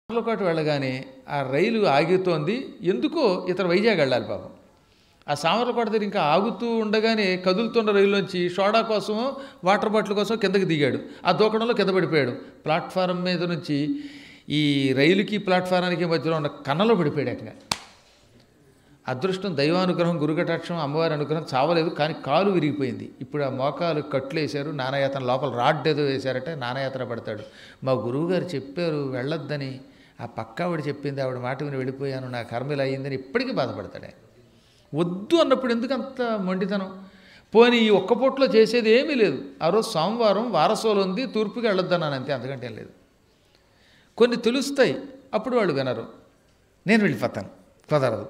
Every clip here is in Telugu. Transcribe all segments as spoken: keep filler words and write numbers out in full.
సామర్లకోట వెళ్ళగానే ఆ రైలు ఆగుతోంది. ఎందుకో ఇతను వైజాగ్ వెళ్ళాలి పాపం. ఆ సామర్లకోట దగ్గర ఇంకా ఆగుతూ ఉండగానే కదులుతున్న రైల్లోంచి సోడా కోసం వాటర్ బాటిల్ కోసం కిందకి దిగాడు. ఆ దూకడంలో కింద పడిపోయాడు. ప్లాట్ఫారం మీద నుంచి ఈ రైలుకి ప్లాట్ఫారానికి మధ్యలో ఉన్న కన్నలో పడిపోయాడు. ఏకంగా అదృష్టం, దైవానుగ్రహం, గురుకటాక్షం, అమ్మవారి అనుగ్రహం చావలేదు. కానీ కాలు విరిగిపోయింది. ఇప్పుడు ఆ మోకాలు కట్లు వేశారు. నానాయాతన లోపల రాడ్ ఏదో వేశారట. నానాయాతన పడతాడు. మా గురువుగారు చెప్పారు వెళ్ళొద్దని. ఆ పక్క ఆవిడ చెప్పింది, ఆవిడ మాట విని వెళ్ళిపోయాను, నా కర్మ ఇలా అయ్యిందని ఇప్పటికీ బాధపడతాడు. ఆయన వద్దు అన్నప్పుడు ఎందుకు అంత మొండితనం? పోనీ ఈ ఒక్క పూటలో చేసేది ఏమీ లేదు. ఆ రోజు సోమవారం వారసోలు ఉంది, తూర్పుకి వెళ్ళొద్దన్నాను అంతే, అంతకంటే ఏం లేదు. కొన్ని తెలుస్తాయి, అప్పుడు వాళ్ళు వినరు. నేను వెళ్ళిపోతాను, కుదరదు.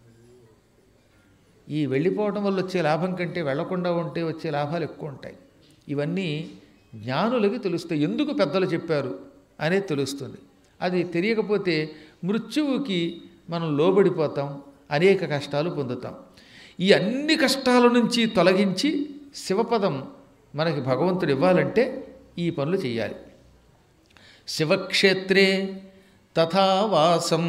ఈ వెళ్ళిపోవడం వల్ల వచ్చే లాభం కంటే వెళ్లకుండా ఉంటే వచ్చే లాభాలు ఎక్కువ ఉంటాయి. ఇవన్నీ జ్ఞానులకి తెలుస్తాయి. ఎందుకు పెద్దలు చెప్పారు అనేది తెలుస్తుంది. అది తెలియకపోతే మృత్యువుకి మనం లోబడిపోతాం, అనేక కష్టాలు పొందుతాం. ఈ అన్ని కష్టాల నుంచి తొలగించి శివపదం మనకి భగవంతుడు ఇవ్వాలంటే ఈ పనులు చేయాలి. శివక్షేత్రే తథా వాసం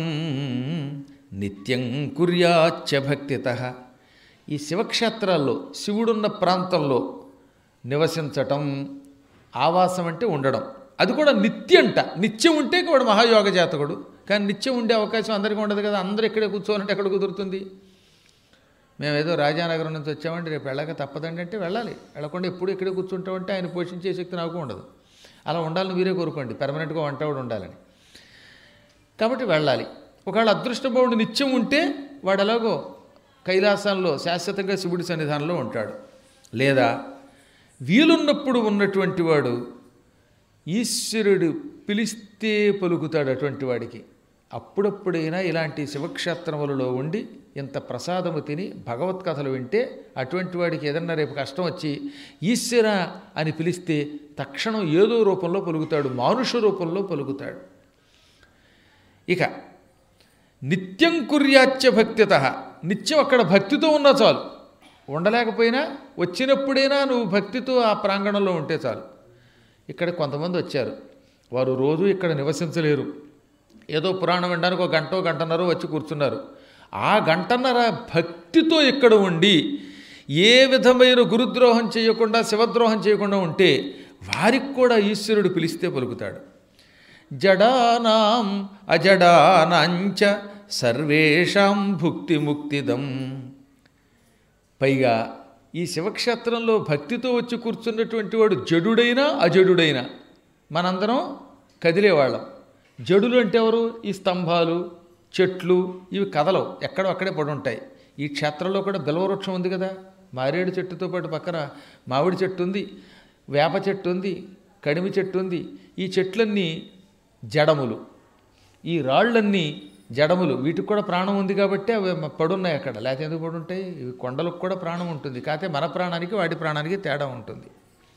నిత్యం కుర్యాచ్చ భక్తితః. ఈ శివక్షేత్రాల్లో శివుడున్న ప్రాంతంలో నివసించటం, ఆవాసం అంటే ఉండడం, అది కూడా నిత్యంట. నిత్యం ఉంటే వాడు మహాయోగ జాతకుడు. కానీ నిత్యం ఉండే అవకాశం అందరికీ ఉండదు కదా. అందరూ ఇక్కడే కూర్చోవాలంటే ఎక్కడ కుదురుతుంది? మేము ఏదో రాజానగరం నుంచి వచ్చామంటే రేపు వెళ్ళక తప్పదండి అంటే వెళ్ళాలి. వెళ్ళకుండా ఎప్పుడు ఇక్కడే కూర్చుంటామంటే ఆయన పోషించే శక్తి నాకు ఉండదు. అలా ఉండాలని మీరే కోరుకోండి, పెర్మనెంట్గా వంటవాడు ఉండాలని. కాబట్టి వెళ్ళాలి. ఒకవేళ అదృష్టభావుడు నిత్యం ఉంటే వాడు ఎలాగో కైలాసంలో శాశ్వతంగా శివుడి సన్నిధానంలో ఉంటాడు. లేదా వీలున్నప్పుడు ఉన్నటువంటి వాడు ఈశ్వరుడు పిలిస్తే పలుకుతాడు. అటువంటి వాడికి అప్పుడప్పుడైనా ఇలాంటి శివక్షేత్రములలో ఉండి ఇంత ప్రసాదము తిని భగవత్కథలు వింటే అటువంటి వాడికి ఏదన్నా రేపు కష్టం వచ్చి ఈశ్వర అని పిలిస్తే తక్షణం ఏదో రూపంలో పలుకుతాడు, మానుష రూపంలో పలుకుతాడు. ఇక నిత్యం కుర్యాచ్య భక్తితః. నిత్యం అక్కడ భక్తితో ఉన్నా చాలు. ఉండలేకపోయినా వచ్చినప్పుడైనా నువ్వు భక్తితో ఆ ప్రాంగణంలో ఉంటే చాలు. ఇక్కడ కొంతమంది వచ్చారు, వారు రోజు ఇక్కడ నివసించలేరు. ఏదో పురాణం వినడానికి ఒక గంటో గంటన్నరో వచ్చి కూర్చున్నారు. ఆ గంటన్నర భక్తితో ఇక్కడ ఉండి ఏ విధమైన గురుద్రోహం చేయకుండా శివద్రోహం చేయకుండా ఉంటే వారికి కూడా ఈశ్వరుడు పిలిస్తే పలుకుతాడు. జడానాం అజడానాంచ సర్వేషాం భుక్తి ముక్తిదం. పైగా ఈ శివక్షేత్రంలో భక్తితో వచ్చి కూర్చున్నటువంటి వాడు జడుడైనా అజడుడైనా మనందరం కదిలేవాళ్ళం. జడులు అంటే ఎవరు? ఈ స్తంభాలు, చెట్లు, ఇవి కదలవు, ఎక్కడో అక్కడే పడి ఉంటాయి. ఈ క్షేత్రంలో కూడా బిల్వవృక్షం ఉంది కదా, మారేడు చెట్టుతో పాటు పక్కన మామిడి చెట్టు ఉంది, వేప చెట్టు ఉంది, కడిమి చెట్టు ఉంది. ఈ చెట్లన్నీ జడములు, ఈ రాళ్ళన్నీ జడములు. వీటికి కూడా ప్రాణం ఉంది కాబట్టి అవి పడున్నాయి అక్కడ, లేకపోతే ఎందుకు పడుంటాయి? ఇవి కొండలకు కూడా ప్రాణం ఉంటుంది. కాకపోతే మన ప్రాణానికి వాటి ప్రాణానికి తేడా ఉంటుంది.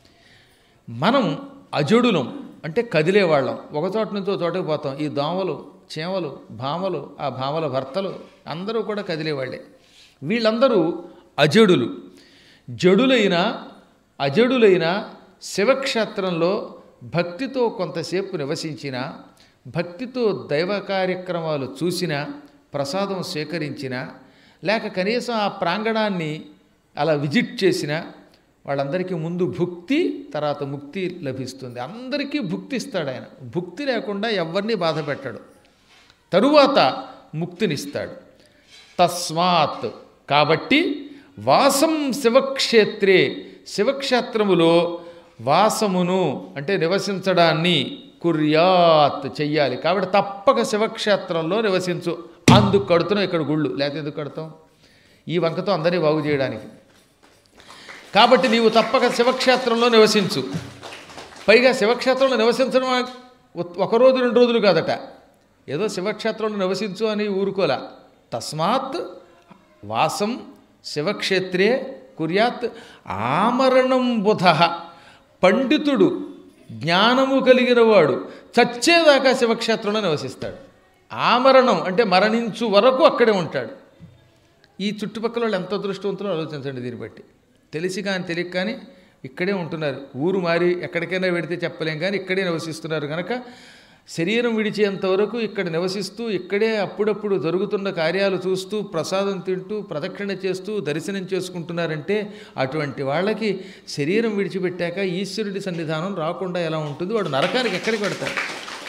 మనం అజడులం అంటే కదిలేవాళ్ళం, ఒక చోట నుంచి ఒక చోటకి పోతాం. ఈ దోమలు, చేమలు, భామలు, ఆ భామల భర్తలు అందరూ కూడా కదిలేవాళ్ళే. వీళ్ళందరూ అజడులు. జడులైన అజడులైన శివక్షేత్రంలో భక్తితో కొంతసేపు నివసించిన, భక్తితో దైవ కార్యక్రమాలు చూసిన, ప్రసాదం స్వీకరించిన, లేక కనీసం ఆ ప్రాంగణాన్ని అలా విజిట్ చేసిన వాళ్ళందరికీ ముందు భుక్తి, తర్వాత ముక్తి లభిస్తుంది. అందరికీ భుక్తి ఇస్తాడు ఆయన. భుక్తి లేకుండా ఎవరిని బాధ పెట్టాడు. తరువాత ముక్తినిస్తాడు. తస్మాత్ కాబట్టి వాసం శివక్షేత్రే, శివక్షేత్రములో వాసమును అంటే నివసించడాన్ని కుర్యాత్ చెయ్యాలి. కాబట్టి తప్పక శివక్షేత్రంలో నివసించు. అందుకు కడుతున్నాం ఇక్కడ గుళ్ళు, లేకపోతే ఎందుకు కడతాం? ఈ వంకతో అందరినీ బాగు చేయడానికి. కాబట్టి నీవు తప్పక శివక్షేత్రంలో నివసించు. పైగా శివక్షేత్రంలో నివసించడం ఒకరోజు రెండు రోజులు కాదట. ఏదో శివక్షేత్రంలో నివసించు అని ఊరుకోలే. తస్మాత్ వాసం శివక్షేత్రే కుర్యాత్ ఆమరణం బుధ. పండితుడు, జ్ఞానము కలిగిన వాడు చచ్చేదాకా శివక్షేత్రంలో నివసిస్తాడు. ఆమరణం అంటే మరణించు వరకు అక్కడే ఉంటాడు. ఈ చుట్టుపక్కల వాళ్ళు ఎంత అదృష్టవంతులో ఆలోచించండి. దీన్ని బట్టి తెలిసి కానీ తెలియక కానీ ఇక్కడే ఉంటున్నారు. ఊరు మారి ఎక్కడికైనా వెడితే చెప్పలేం కానీ ఇక్కడే నివసిస్తున్నారు కనుక శరీరం విడిచేంత వరకు ఇక్కడ నివసిస్తూ ఇక్కడే అప్పుడప్పుడు జరుగుతున్న కార్యాలు చూస్తూ ప్రసాదం తింటూ ప్రదక్షిణ చేస్తూ దర్శనం చేసుకుంటున్నారంటే అటువంటి వాళ్ళకి శరీరం విడిచిపెట్టాక ఈశ్వరుడి సన్నిధానం రాకుండా ఎలా ఉంటుంది? వాడు నరకానికి ఎక్కడికి పెడతాడు?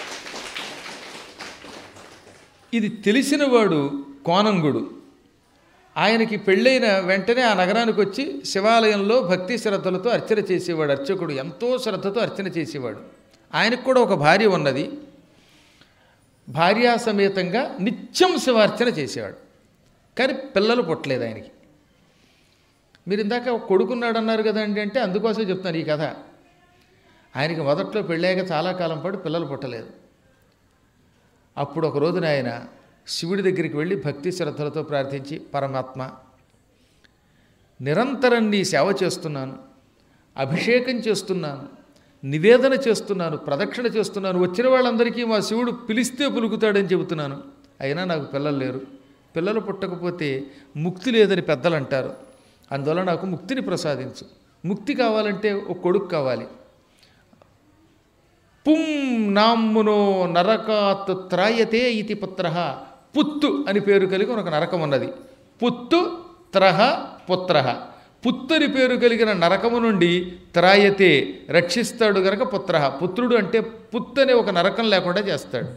ఇది తెలిసినవాడు కోనంగుడు. ఆయనకి పెళ్ళైన వెంటనే ఆ నగరానికి వచ్చి శివాలయంలో భక్తి శ్రద్ధలతో అర్చన చేసేవాడు. అర్చకుడు ఎంతో శ్రద్ధతో అర్చన చేసేవాడు. ఆయనకు కూడా ఒక భార్య ఉన్నది. భార్యా సమేతంగా నిత్యం శివార్చన చేసేవాడు. కానీ పిల్లలు పుట్టలేదు ఆయనకి. మీరు ఇందాక కొడుకున్నాడు అన్నారు కదండి అంటే అందుకోసమే చెప్తాను ఈ కథ. ఆయనకి మొదట్లో పెళ్ళాక చాలా కాలం పాటు పిల్లలు పుట్టలేదు. అప్పుడు ఒక రోజున ఆయన శివుడి దగ్గరికి వెళ్ళి భక్తి శ్రద్ధలతో ప్రార్థించి, పరమాత్మ, నిరంతరం నీ సేవ చేస్తున్నాను, అభిషేకం చేస్తున్నాను, నివేదన చేస్తున్నాను, ప్రదక్షిణ చేస్తున్నాను, వచ్చిన వాళ్ళందరికీ మా శివుడు పిలిస్తే పలుకుతాడని చెబుతున్నాను. అయినా నాకు పిల్లలు లేరు. పిల్లలు పుట్టకపోతే ముక్తి లేదని పెద్దలు అంటారు. అందువల్ల నాకు ముక్తిని ప్రసాదించు. ముక్తి కావాలంటే ఒక కొడుకు కావాలి. పుం నామ్మునో నరకాత్ త్రాయతే ఇతి పుత్ర. పుత్తు అని పేరు కలిగి ఒక నరకం ఉన్నది. పుత్తు త్రహ పుత్ర. పుత్తని పేరు కలిగిన నరకము నుండి త్రాయతే రక్షిస్తాడు గనక పుత్ర. పుత్రుడు అంటే పుత్తు అనే ఒక నరకం లేకుండా చేస్తాడు.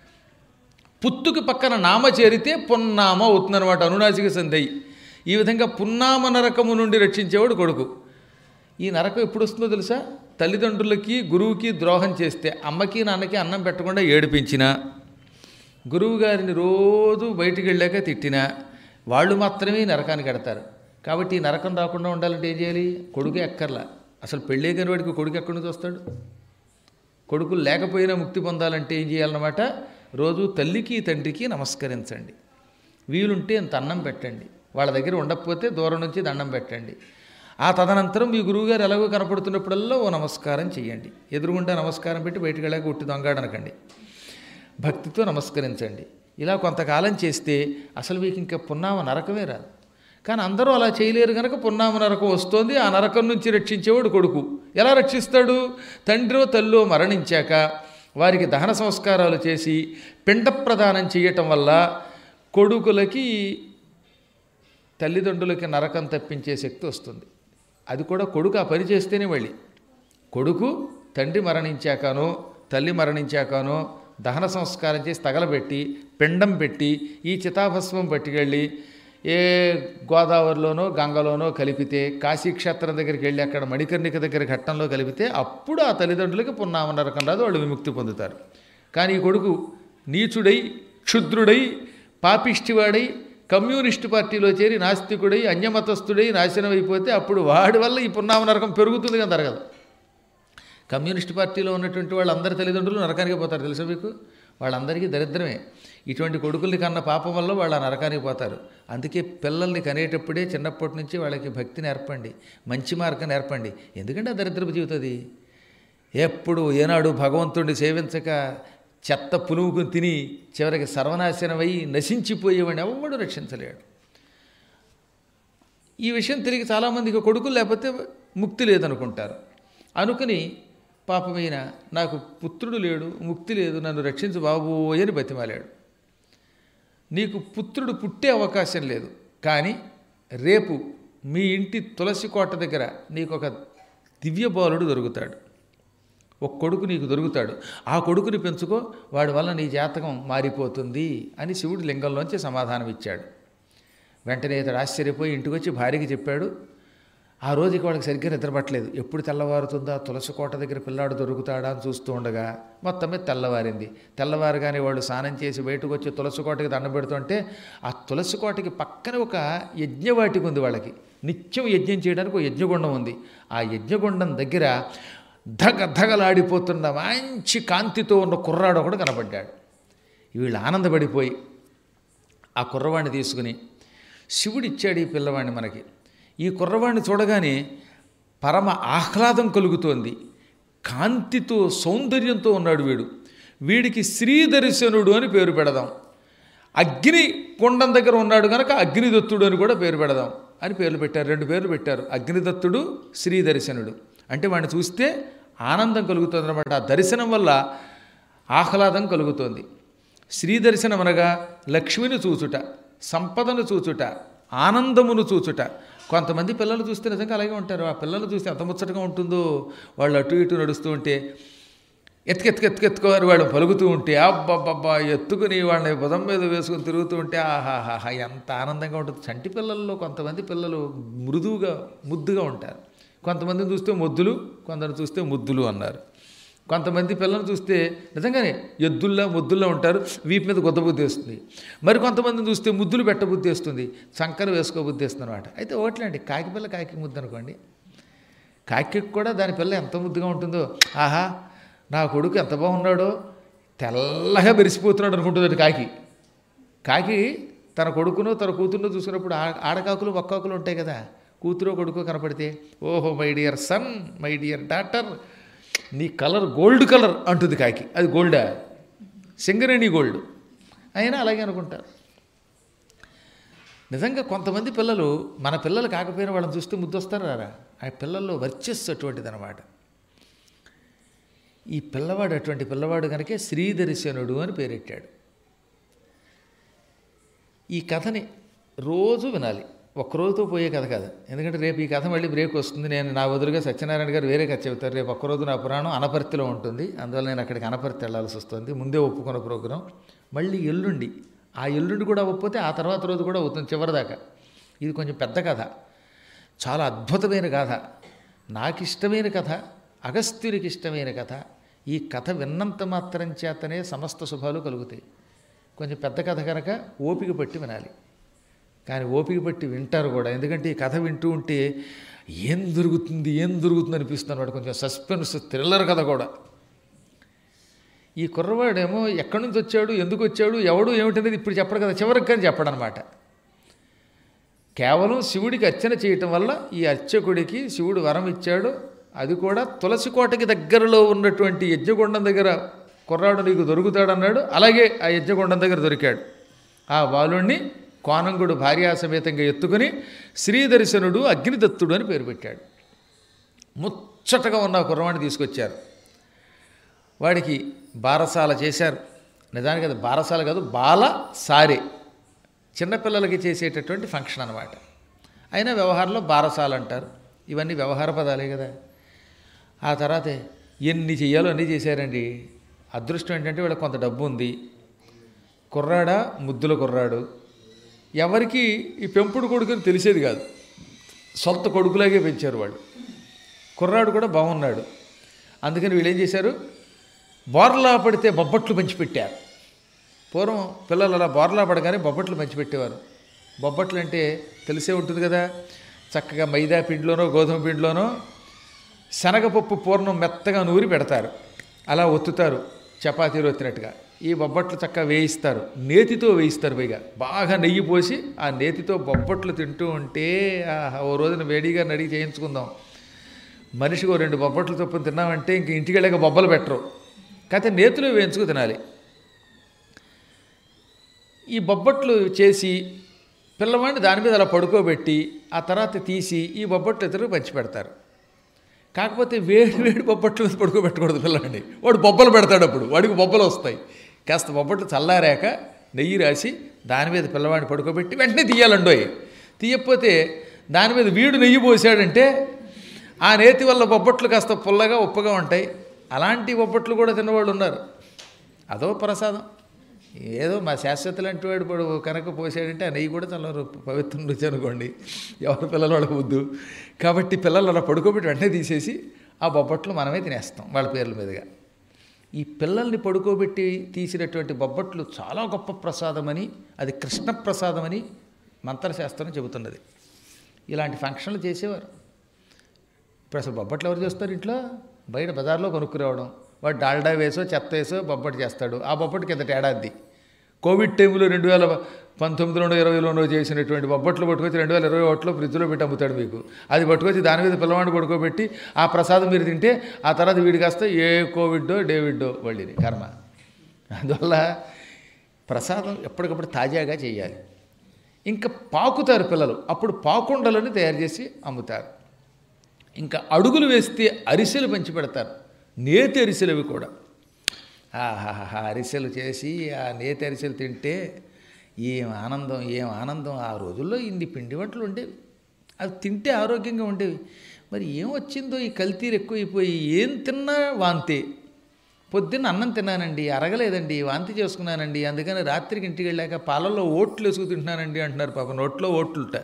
పుత్తుకి పక్కన నామ చేరితే పున్నామ అవుతుందన్నమాట, అనునాసిక సంధి. ఈ విధంగా పున్నామ నరకము నుండి రక్షించేవాడు కొడుకు. ఈ నరకం ఎప్పుడు వస్తుందో తెలుసా? తల్లిదండ్రులకి గురువుకి ద్రోహం చేస్తే, అమ్మకి నాన్నకి అన్నం పెట్టకుండా ఏడిపించినా, గురువు గారిని రోజు బయటికి వెళ్ళాక తిట్టినా వాళ్ళు మాత్రమే నరకానికి ఎడతారు. కాబట్టి ఈ నరకం రాకుండా ఉండాలంటే ఏం చేయాలి? కొడుకు ఎక్కర్లా. అసలు పెళ్ళే కాని వాడికి కొడుకు ఎక్కడి నుంచి వస్తాడు? కొడుకులు లేకపోయినా ముక్తి పొందాలంటే ఏం చేయాలన్నమాట? రోజు తల్లికి తండ్రికి నమస్కరించండి. వీలుంటే ఇంత అన్నం పెట్టండి. వాళ్ళ దగ్గర ఉండకపోతే దూరం నుంచి దండం పెట్టండి. ఆ తదనంతరం మీ గురువుగారు ఎలాగో కనపడుతున్నప్పుడల్లా ఓ నమస్కారం చేయండి. ఎదురుగుండా నమస్కారం పెట్టి బయటికి వెళ్ళాక ఉట్టి దొంగాడనకండి. భక్తితో నమస్కరించండి. ఇలా కొంతకాలం చేస్తే అసలు మీకు ఇంకా పున్నామ నరకమే రాదు. కానీ అందరూ అలా చేయలేరు కనుక పున్నామ నరకం వస్తోంది. ఆ నరకం నుంచి రక్షించేవాడు కొడుకు. ఎలా రక్షిస్తాడు? తండ్రో తల్లో మరణించాక వారికి దహన సంస్కారాలు చేసి పిండ ప్రదానం చేయటం వల్ల కొడుకులకి తల్లిదండ్రులకి నరకం తప్పించే శక్తి వస్తుంది. అది కూడా కొడుకు ఆ పని చేస్తేనే. మళ్ళీ కొడుకు తండ్రి మరణించాకనో తల్లి మరణించాకనో దహన సంస్కారం చేసి తగలబెట్టి పిండం పెట్టి ఈ చితాభస్మం పట్టుకెళ్ళి ఏ గోదావరిలోనో గంగలోనో కలిపితే, కాశీక్షేత్రం దగ్గరికి వెళ్ళి అక్కడ మణికర్ణిక దగ్గర ఘట్టంలో కలిపితే అప్పుడు ఆ తల్లిదండ్రులకి పున్నామ నరకం రాదు, వాళ్ళు విముక్తి పొందుతారు. కానీ ఈ కొడుకు నీచుడై క్షుద్రుడై పాపిష్టివాడై కమ్యూనిస్టు పార్టీలో చేరి నాస్తికుడై అన్యమతస్థుడై నాశనం అయిపోతే అప్పుడు వాడి వల్ల ఈ పున్నామ నరకం పెరుగుతుంది కానీ తరగదు. కమ్యూనిస్టు పార్టీలో ఉన్నటువంటి వాళ్ళందరి తల్లిదండ్రులు నరకానికి పోతారు తెలుసా మీకు? వాళ్ళందరికీ దరిద్రమే. ఇటువంటి కొడుకుల్ని కన్న పాపం వల్ల వాళ్ళు ఆ నరకానికి పోతారు. అందుకే పిల్లల్ని కనేటప్పుడే చిన్నప్పటి నుంచి వాళ్ళకి భక్తి నేర్పండి, మంచి మార్గం నేర్పండి. ఎందుకంటే ఆ దరిద్రపు జీవితది. ఎప్పుడు ఏనాడు భగవంతుడిని సేవించక చెత్త పులువుకుని తిని చివరికి సర్వనాశనమై నశించిపోయేవాడిని ఎవడు రక్షించలేడు. ఈ విషయం తిరిగి చాలామందికి కొడుకులు లేకపోతే ముక్తి లేదనుకుంటారు. అనుకుని పాపమైన నాకు పుత్రుడు లేడు, ముక్తి లేదు, నన్ను రక్షించు బాబోయని బతిమాలాడు. నీకు పుత్రుడు పుట్టే అవకాశం లేదు, కానీ రేపు మీ ఇంటి తులసి కోట దగ్గర నీకు ఒక దివ్య బాలుడు దొరుకుతాడు. ఒక కొడుకు నీకు దొరుకుతాడు. ఆ కొడుకుని పెంచుకో, వాడి వల్ల నీ జాతకం మారిపోతుంది అని శివుడు లింగంలోంచి సమాధానం ఇచ్చాడు. వెంటనే ఇతడు ఆశ్చర్యపోయి ఇంటికి వచ్చి భార్యకి చెప్పాడు. ఆ రోజుకి వాడికి సరిగ్గా నిద్రపట్టలేదు. ఎప్పుడు తెల్లవారుతుందా, తులసి కోట దగ్గర పిల్లాడు దొరుకుతాడా అని చూస్తూ ఉండగా మొత్తం మీద తెల్లవారింది. తెల్లవారుగానే వాడు స్నానం చేసి బయటకు వచ్చి తులసి కోటకి దండం పెడుతుంటే ఆ తులసి కోటకి పక్కన ఒక యజ్ఞవాటికి ఉంది. వాళ్ళకి నిత్యం యజ్ఞం చేయడానికి ఒక యజ్ఞగుండం ఉంది. ఆ యజ్ఞగుండం దగ్గర ధగ ధగలాడిపోతున్న మంచి కాంతితో ఉన్న కుర్రాడు ఒకడు కనబడ్డాడు. వీళ్ళు ఆనందపడిపోయి ఆ కుర్రవాడిని తీసుకుని, శివుడిచ్చాడు ఈ పిల్లవాడిని మనకి, ఈ కుర్రవాడిని చూడగానే పరమ ఆహ్లాదం కలుగుతోంది, కాంతితో సౌందర్యంతో ఉన్నాడు వీడు, వీడికి శ్రీదర్శనుడు అని పేరు పెడదాం, అగ్ని కుండం దగ్గర ఉన్నాడు కనుక అగ్నిదత్తుడు అని కూడా పేరు పెడదాం అని పేర్లు పెట్టారు. రెండు పేర్లు పెట్టారు, అగ్నిదత్తుడు, శ్రీదర్శనుడు. అంటే వాడిని చూస్తే ఆనందం కలుగుతుంది అన్నమాట. ఆ దర్శనం వల్ల ఆహ్లాదం కలుగుతోంది. శ్రీదర్శనం అనగా లక్ష్మిని చూచుట, సంపదను చూచుట, ఆనందమును చూచుట. కొంతమంది పిల్లలు చూస్తే నిజంగా అలాగే ఉంటారు. ఆ పిల్లలు చూస్తే ఎంత ముచ్చటగా ఉంటుందో. వాళ్ళు అటు ఇటు నడుస్తూ ఉంటే ఎత్తుకెత్తుకెత్తుకెత్తుకోవాలి, వాళ్ళు పలుకుతూ ఉంటే అబ్బబ్బబ్బా ఎత్తుకుని వాళ్ళని బుధం మీద వేసుకుని తిరుగుతూ ఉంటే ఆహాహా ఎంత ఆనందంగా ఉంటుంది. చంటి పిల్లల్లో కొంతమంది పిల్లలు మృదువుగా ముద్దుగా ఉంటారు. కొంతమందిని చూస్తే మొద్దులు, కొందరు చూస్తే ముద్దులు అన్నారు. కొంతమంది పిల్లలను చూస్తే నిజంగానే ఎద్దుల్లా ముద్దుల్లా ఉంటారు, వీపు మీద గుద్దబుద్ధి వస్తుంది. మరి కొంతమందిని చూస్తే ముద్దులు పెట్టబుద్ధి వస్తుంది, చంకలు వేసుకోబుద్ధి వస్తుంది అనమాట. అయితే ఒకట్లేండి, కాకి పిల్ల కాకి ముద్దు అనుకోండి, కాకి కూడా దాని పిల్ల ఎంత ముద్దుగా ఉంటుందో. ఆహా నా కొడుకు ఎంత బాగున్నాడో, తెల్లగా మెరిసిపోతున్నాడు అనుకుంటుంది కాకి. కాకి తన కొడుకును తన కూతురును చూసినప్పుడు ఆడకాకులు ఒక్కాకులు ఉంటాయి కదా, కూతురు కొడుకు కనపడితే ఓహో my dear son, my dear daughter, నీ కలర్ గోల్డ్ కలర్ అంటుంది కాకి. అది గోల్డా? సింగరేణి గోల్డ్ అయినా అలాగే అనుకుంటారు. నిజంగా కొంతమంది పిల్లలు మన పిల్లలు కాకపోయినా వాళ్ళని చూస్తే ముద్దొస్తారు రారా. ఆ పిల్లల్లో వర్చస్సు అటువంటిది అనమాట. ఈ పిల్లవాడు అటువంటి పిల్లవాడు కనుకే శ్రీదర్శనుడు అని పేరెట్టాడు. ఈ కథని రోజు వినాలి, ఒక్కరోజుతో పోయే కథ కాదు. ఎందుకంటే రేపు ఈ కథ మళ్ళీ బ్రేక్ వస్తుంది. నేను నా వదులుగా సత్యనారాయణ గారు వేరే కథ చెబుతారు. రేపు ఒక్కరోజు నా పురాణం అనపర్తిలో ఉంటుంది, అందువల్ల నేను అక్కడికి అనపర్తి వెళ్ళాల్సి వస్తుంది. ముందే ఒప్పుకున్న ప్రోగ్రాం. మళ్ళీ ఎల్లుండి, ఆ ఎల్లుండి కూడా ఒప్పితే ఆ తర్వాత రోజు కూడా అవుతుంది చివరిదాకా. ఇది కొంచెం పెద్ద కథ, చాలా అద్భుతమైన కథ, నాకు ఇష్టమైన కథ, అగస్త్యునికి ఇష్టమైన కథ. ఈ కథ విన్నంత మాత్రం చేతనే సమస్త శుభాలు కలుగుతాయి. కొంచెం పెద్ద కథ కనుక ఓపిక పట్టి వినాలి. కానీ ఓపిక పట్టి వింటారు కూడా, ఎందుకంటే ఈ కథ వింటూ ఉంటే ఏం దొరుకుతుంది ఏం దొరుకుతుంది అనిపిస్తుంది అన్నమాట. కొంచెం సస్పెన్స్ థ్రిల్లర్ కథ కూడా. ఈ కుర్రవాడేమో ఎక్కడి నుంచి వచ్చాడు, ఎందుకు వచ్చాడు, ఎవడు ఏమిటనేది ఇప్పుడు చెప్పడు కదా, చివరికి కానీ చెప్పడు అనమాట. కేవలం శివుడికి అర్చన చేయటం వల్ల ఈ అర్చకుడికి శివుడు వరం ఇచ్చాడు. అది కూడా తులసి కోటకి దగ్గరలో ఉన్నటువంటి యజ్ఞగుండం దగ్గర కుర్రాడు నీకు దొరుకుతాడన్నాడు. అలాగే ఆ యజ్ఞగుండం దగ్గర దొరికాడు. ఆ బాలుణ్ణి కోనంగుడు భార్యాసమేతంగా ఎత్తుకుని శ్రీదర్శనుడు అగ్నిదత్తుడు అని పేరు పెట్టాడు. ముచ్చటగా ఉన్న కుర్రవాడిని తీసుకొచ్చారు. వాడికి బారసాల చేశారు. నిజానికి అది బారసాల కాదు, బాల సారే, చిన్నపిల్లలకి చేసేటటువంటి ఫంక్షన్ అనమాట. అయినా వ్యవహారంలో బారసాల అంటారు. ఇవన్నీ వ్యవహార పదాలే కదా. ఆ తర్వాత ఎన్ని చెయ్యాలో అన్నీ చేశారండి. అదృష్టం ఏంటంటే వీళ్ళకి కొంత డబ్బు ఉంది. కుర్రాడా ముద్దుల కుర్రాడు, ఎవరికి ఈ పెంపుడు కొడుకుని తెలిసేది కాదు, సొంత కొడుకులాగే పెంచారు వాళ్ళు. కుర్రాడు కూడా బాగున్నాడు. అందుకని వీళ్ళు ఏం చేశారు, బోర్లా పడితే బొబ్బట్లు పంచిపెట్టారు. పూర్వం పిల్లలు అలా బోర్లా పడగానే బొబ్బట్లు పంచిపెట్టేవారు. బొబ్బట్లు అంటే తెలిసే ఉంటుంది కదా, చక్కగా మైదా పిండిలోనో గోధుమ పిండిలోనో శనగపప్పు పూర్ణం మెత్తగా నూరి పెడతారు, అలా ఒత్తుతారు చపాతీలు ఒత్తినట్టుగా. ఈ బొబ్బట్లు చక్కగా వేయిస్తారు, నేతితో వేయిస్తారు. పైగా బాగా నెయ్యి పోసి ఆ నేతితో బొబ్బట్లు తింటూ ఉంటే ఓ రోజున వేడిగా నడిగి చేయించుకుందాం. మనిషికి ఓ రెండు బొబ్బట్లు చొప్పున తిన్నామంటే ఇంక ఇంటికి వెళ్ళాక బొబ్బలు పెట్టరు, కాకపోతే నేతిలో వేయించుకు తినాలి. ఈ బొబ్బట్లు చేసి పిల్లవాడిని దాని మీద అలా పడుకోబెట్టి ఆ తర్వాత తీసి ఈ బొబ్బట్లు ఇతరులు పంచి పెడతారు. కాకపోతే వేడి వేడి బొబ్బట్లు మీద పడుకోబెట్టకూడదు పిల్లవాడిని, వాడు బొబ్బలు పెడతాడు. అప్పుడు వాడికి బొబ్బలు వస్తాయి. కాస్త బొబ్బట్లు చల్లారాక నెయ్యి రాసి దాని మీద పిల్లవాడిని పడుకోబెట్టి వెంటనే తీయాలండోయ్. తీయకపోతే దాని మీద వీడు నెయ్యి పోసాడంటే ఆ నేతి వల్ల బొబ్బట్లు కాస్త పుల్లగా ఉప్పగా ఉంటాయి. అలాంటి బొబ్బట్లు కూడా తిన్నవాళ్ళు ఉన్నారు. అదో ప్రసాదం. ఏదో మా శాశ్వత లాంటి వాడు పడు కనుక పోసాడంటే ఆ నెయ్యి కూడా చాలా పవిత్రం రుచి అనుకోండి. ఎవరి పిల్లలు వాళ్ళకి వద్దు కాబట్టి పిల్లలు అలా పడుకోబెట్టి వెంటనే తీసేసి ఆ బొబ్బట్లు మనమే తినేస్తాం వాళ్ళ పేర్ల మీదుగా. ఈ పిల్లల్ని పడుకోబెట్టి తీసినటువంటి బొబ్బట్లు చాలా గొప్ప ప్రసాదమని, అది కృష్ణ ప్రసాదమని మంత్రశాస్త్రం చెబుతున్నది. ఇలాంటి ఫంక్షన్లు చేసేవారు. ఇప్పుడు అసలు బొబ్బట్లు ఎవరు చేస్తారు ఇంట్లో? బయట బజార్లో కొనుక్కురావడం. వాడు డాల్డా వేసో చెత్త వేసో బొబ్బట్లు చేస్తాడు. ఆ బొబ్బట్టు కింద ఏడాది కోవిడ్ టైంలో రెండు వేల పంతొమ్మిదిలోనో ఇరవైలోనో చేసినటువంటి బొబ్బట్లు పట్టుకొచ్చి రెండు వేల ఇరవై ఒకటిలో ఫ్రిడ్జ్లో పెట్టి అమ్ముతాడు మీకు. అది పట్టుకొచ్చి దాని మీద పిల్లవాడిని పడుకోబెట్టి ఆ ప్రసాదం మీరు తింటే ఆ తర్వాత వీడి కాస్త ఏ కోవిడ్డో డేవిడ్డో వాళ్ళది కర్మ. అందువల్ల ప్రసాదం ఎప్పటికప్పుడు తాజాగా చేయాలి. ఇంకా పాకుతారు పిల్లలు, అప్పుడు పాకుండలను తయారు చేసి అమ్ముతారు. ఇంకా అడుగులు వేస్తే అరిసెలు పంచి పెడతారు, నేతి అరిసెలు అవి కూడా. ఆహాహా అరిసెలు చేసి ఆ నేతి అరిసెలు తింటే ఏం ఆనందం ఏం ఆనందం. ఆ రోజుల్లో ఇన్ని పిండి వంటలు ఉండేవి, అవి తింటే ఆరోగ్యంగా ఉండేవి. మరి ఏం వచ్చిందో ఈ కల్తీలు ఎక్కువైపోయి ఏం తిన్నా వాంతే. పొద్దున్న అన్నం తిన్నానండి, అరగలేదండి, వాంతి చేసుకున్నానండి, అందుకని రాత్రికి ఇంటికి వెళ్ళాక పాలల్లో ఓట్లు వేసుకు తింటున్నానండి అంటున్నారు. పాపం నోట్లో ఓట్లుంట.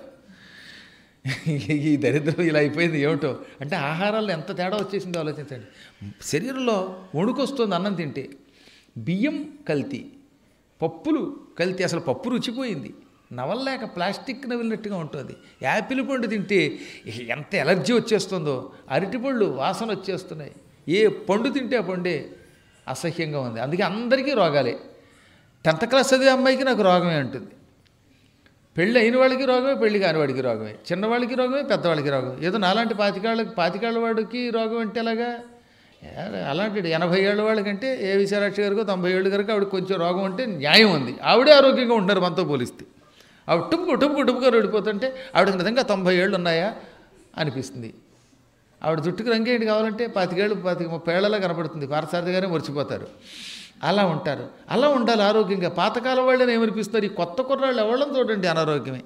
ఈ దరిద్రం ఇలా అయిపోయింది ఏమిటో. అంటే ఆహారాల్లో ఎంత తేడా వచ్చేసిందో ఆలోచించండి. శరీరంలో వణుకొస్తుంది అన్నం తింటే. బియ్యం కల్తీ, పప్పులు కల్తీ, అసలు పప్పు రుచిపోయింది, నవల్లేక ప్లాస్టిక్ నవిలినట్టుగా ఉంటుంది. యాపిల్ పండు తింటే ఎంత ఎలర్జీ వచ్చేస్తుందో, అరటిపళ్ళు వాసన వచ్చేస్తున్నాయి. ఏ పండు తింటే ఆ పండే అసహ్యంగా ఉంది. అందుకే అందరికీ రోగాలే. టెన్త్ క్లాస్ చదివే అమ్మాయికి నాకు రోగమే ఉంటుంది, పెళ్ళి అయిన వాళ్ళకి రోగమే, పెళ్ళి కాని వాడికి రోగమే, చిన్నవాళ్ళకి రోగమే, పెద్దవాళ్ళకి రోగం. ఏదో నాలాంటి పాతికాళ్ళకి పాతికాళ్ళ వాడికి రోగం అంటే ఎలాగా? అలాంటి ఎనభై ఏళ్ళ వాళ్ళకంటే ఏ విశాలాక్షి గారికో తొంభై ఏళ్ళు గారికి ఆవిడ కొంచెం రోగం ఉంటే న్యాయం ఉంది. ఆవిడే ఆరోగ్యంగా ఉంటున్నారు మనతో పోలిస్తే. ఆవిడ టుప్పు టుప్పు టుప్పుగా వెళ్ళిపోతుంటే ఆవిడకి నిజంగా తొంభై ఏళ్ళు ఉన్నాయా అనిపిస్తుంది. ఆవిడ జుట్టుకు రంగేంటి కావాలంటే పాతికేళ్ళు పాతిక ముప్పై ఏళ్ళలా కనపడుతుంది. పార్థసారథి గారే మర్చిపోతారు. అలా ఉంటారు. అలా ఉండాలి ఆరోగ్యంగా. పాతకాలం వాళ్ళని ఏమనిపిస్తారు? ఈ కొత్త కుర్రాళ్ళు ఎవళ్ళని చూడండి అనారోగ్యమే.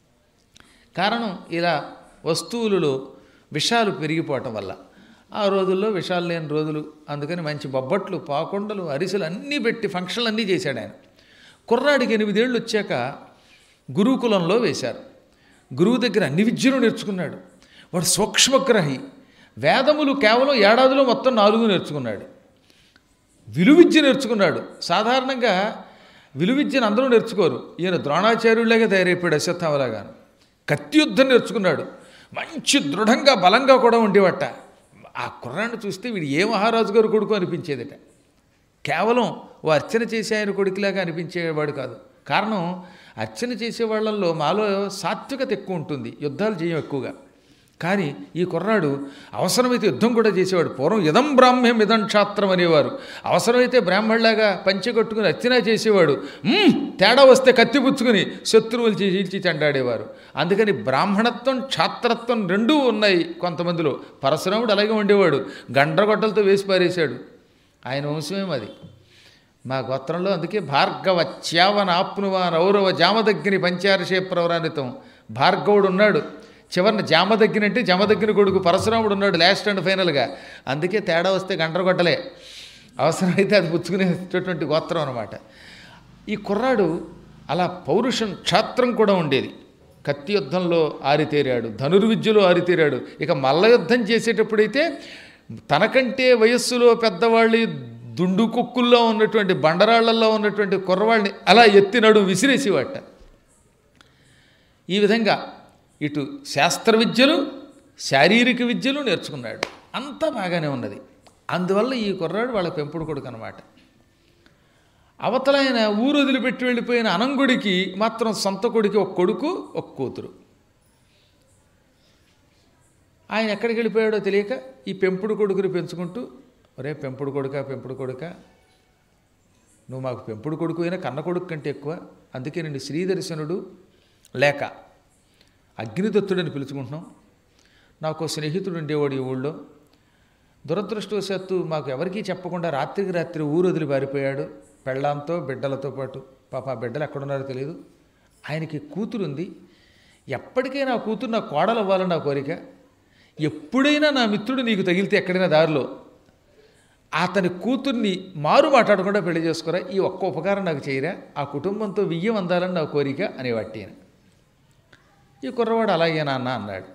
కారణం ఇలా వస్తువులలో విషాలు పెరిగిపోవటం వల్ల. ఆ రోజుల్లో విషాలు లేని రోజులు, అందుకని మంచి బొబ్బట్లు, పాకొండలు, అరిసెలు అన్నీ పెట్టి ఫంక్షన్లు అన్నీ చేశాడు ఆయన. కుర్రాడికి ఎనిమిదేళ్ళు వచ్చాక గురుకులంలో వేశారు. గురువు దగ్గర అన్ని విద్యలు నేర్చుకున్నాడు. వాడు సూక్ష్మగ్రహి. వేదములు కేవలం ఏడాదిలో మొత్తం నాలుగు నేర్చుకున్నాడు. విలువిద్య నేర్చుకున్నాడు. సాధారణంగా విలువిద్యను అందరూ నేర్చుకోరు. ఈయన ద్రోణాచార్యులాగా తయారైపోయాడు, అశ్వత్థామలాగా. కత్తి యుద్ధం నేర్చుకున్నాడు. మంచి దృఢంగా బలంగా కూడా ఉండేవట. ఆ కుర్రాన్ని చూస్తే వీడు ఏ మహారాజు గారు కొడుకు అనిపించేదట. కేవలం ఓ అర్చన చేసే ఆయన కొడుకులాగా అనిపించేవాడు కాదు. కారణం, అర్చన చేసే వాళ్ళల్లో మాలో సాత్వికత ఎక్కువ ఉంటుంది, యుద్ధాలు చేయం ఎక్కువగా. కానీ ఈ కుర్రాడు అవసరమైతే యుద్ధం కూడా చేసేవాడు. పూర్వం ఇదం బ్రాహ్మ్యం ఇదం క్షాత్రం అనేవారు. అవసరమైతే బ్రాహ్మణులాగా పంచె కట్టుకుని అర్చన చేసేవాడు. తేడా వస్తే కత్తి పుచ్చుకుని శత్రువులు చీల్చి చెండాడేవారు. అందుకని బ్రాహ్మణత్వం క్షాత్రత్వం రెండూ ఉన్నాయి కొంతమందిలో. పరశురాముడు అలాగే ఉండేవాడు, గండ్రగొడ్డలతో వేసి పారేశాడు. ఆయన వంశమే అది. మా గోత్రంలో అందుకే భార్గవ చ్యావన ఆప్నువాన్ ఔరవ జామదగ్గిని పంచారషే ప్రవరానితం. భార్గవుడు ఉన్నాడు, చివరిన జామదగ్గిని అంటే జమదగ్గిని కొడుకు పరశురాముడు ఉన్నాడు లాస్ట్ అండ్ ఫైనల్గా. అందుకే తేడా వస్తే గండ్రగొడ్డలే, అవసరమైతే అది పుచ్చుకునేటటువంటి గోత్రం అనమాట. ఈ కుర్రాడు అలా పౌరుషం క్షాత్రం కూడా ఉండేది. కత్తి యుద్ధంలో ఆరితేరాడు, ధనుర్విద్యలో ఆరితేరాడు. ఇక మల్ల యుద్ధం చేసేటప్పుడైతే తనకంటే వయస్సులో పెద్దవాళ్ళు దుండు కుక్కుల్లో ఉన్నటువంటి బండరాళ్లలో ఉన్నటువంటి కుర్రవాళ్ళని అలా ఎత్తినడు విసిరేసేవాట. ఈ విధంగా ఇటు శాస్త్ర విద్యలు శారీరక విద్యలు నేర్చుకున్నాడు. అంతా బాగానే ఉన్నది. అందువల్ల ఈ కుర్రాడు వాళ్ళ పెంపుడు కొడుకు అనమాట. అవతలైన ఊరు వదిలిపెట్టి వెళ్ళిపోయిన అనంగుడికి మాత్రం సొంత కొడుకు ఒక కొడుకు ఒక కూతురు. ఆయన ఎక్కడికి వెళ్ళిపోయాడో తెలియక ఈ పెంపుడు కొడుకుని పెంచుకుంటూ, ఒరే పెంపుడు కొడుక పెంపుడు కొడుక నువ్వు మాకు పెంపుడు కొడుకు అయినా కన్న కొడుకు కంటే ఎక్కువ, అందుకే నిన్ను శ్రీదర్శనుడు లేక అగ్నిదత్తుడని పిలుచుకుంటున్నాం. నాకు స్నేహితుడు ఉండేవాడు ఈ ఊళ్ళో. దురదృష్టవశాత్తు మాకు ఎవరికీ చెప్పకుండా రాత్రికి రాత్రి ఊరు వదిలి పారిపోయాడు పెళ్ళాంతో బిడ్డలతో పాటు. పాప ఆ బిడ్డలు ఎక్కడున్నారో తెలియదు. ఆయనకి కూతురుంది. ఎప్పటికైనా ఆ కూతురు నా కోడలు అవ్వాలని నా కోరిక. ఎప్పుడైనా నా మిత్రుడు నీకు తగిలితే ఎక్కడైనా దారిలో అతని కూతుర్ని మారు మాట్లాడకుండా పెళ్లి చేసుకోరా, ఈ ఒక్క ఉపకారం నాకు చేయరా, ఆ కుటుంబంతో వియ్యం అందాలని నా కోరిక అనేవాటి. ఈ కుర్రవాడు అలాగే నాన్న అన్నాడు.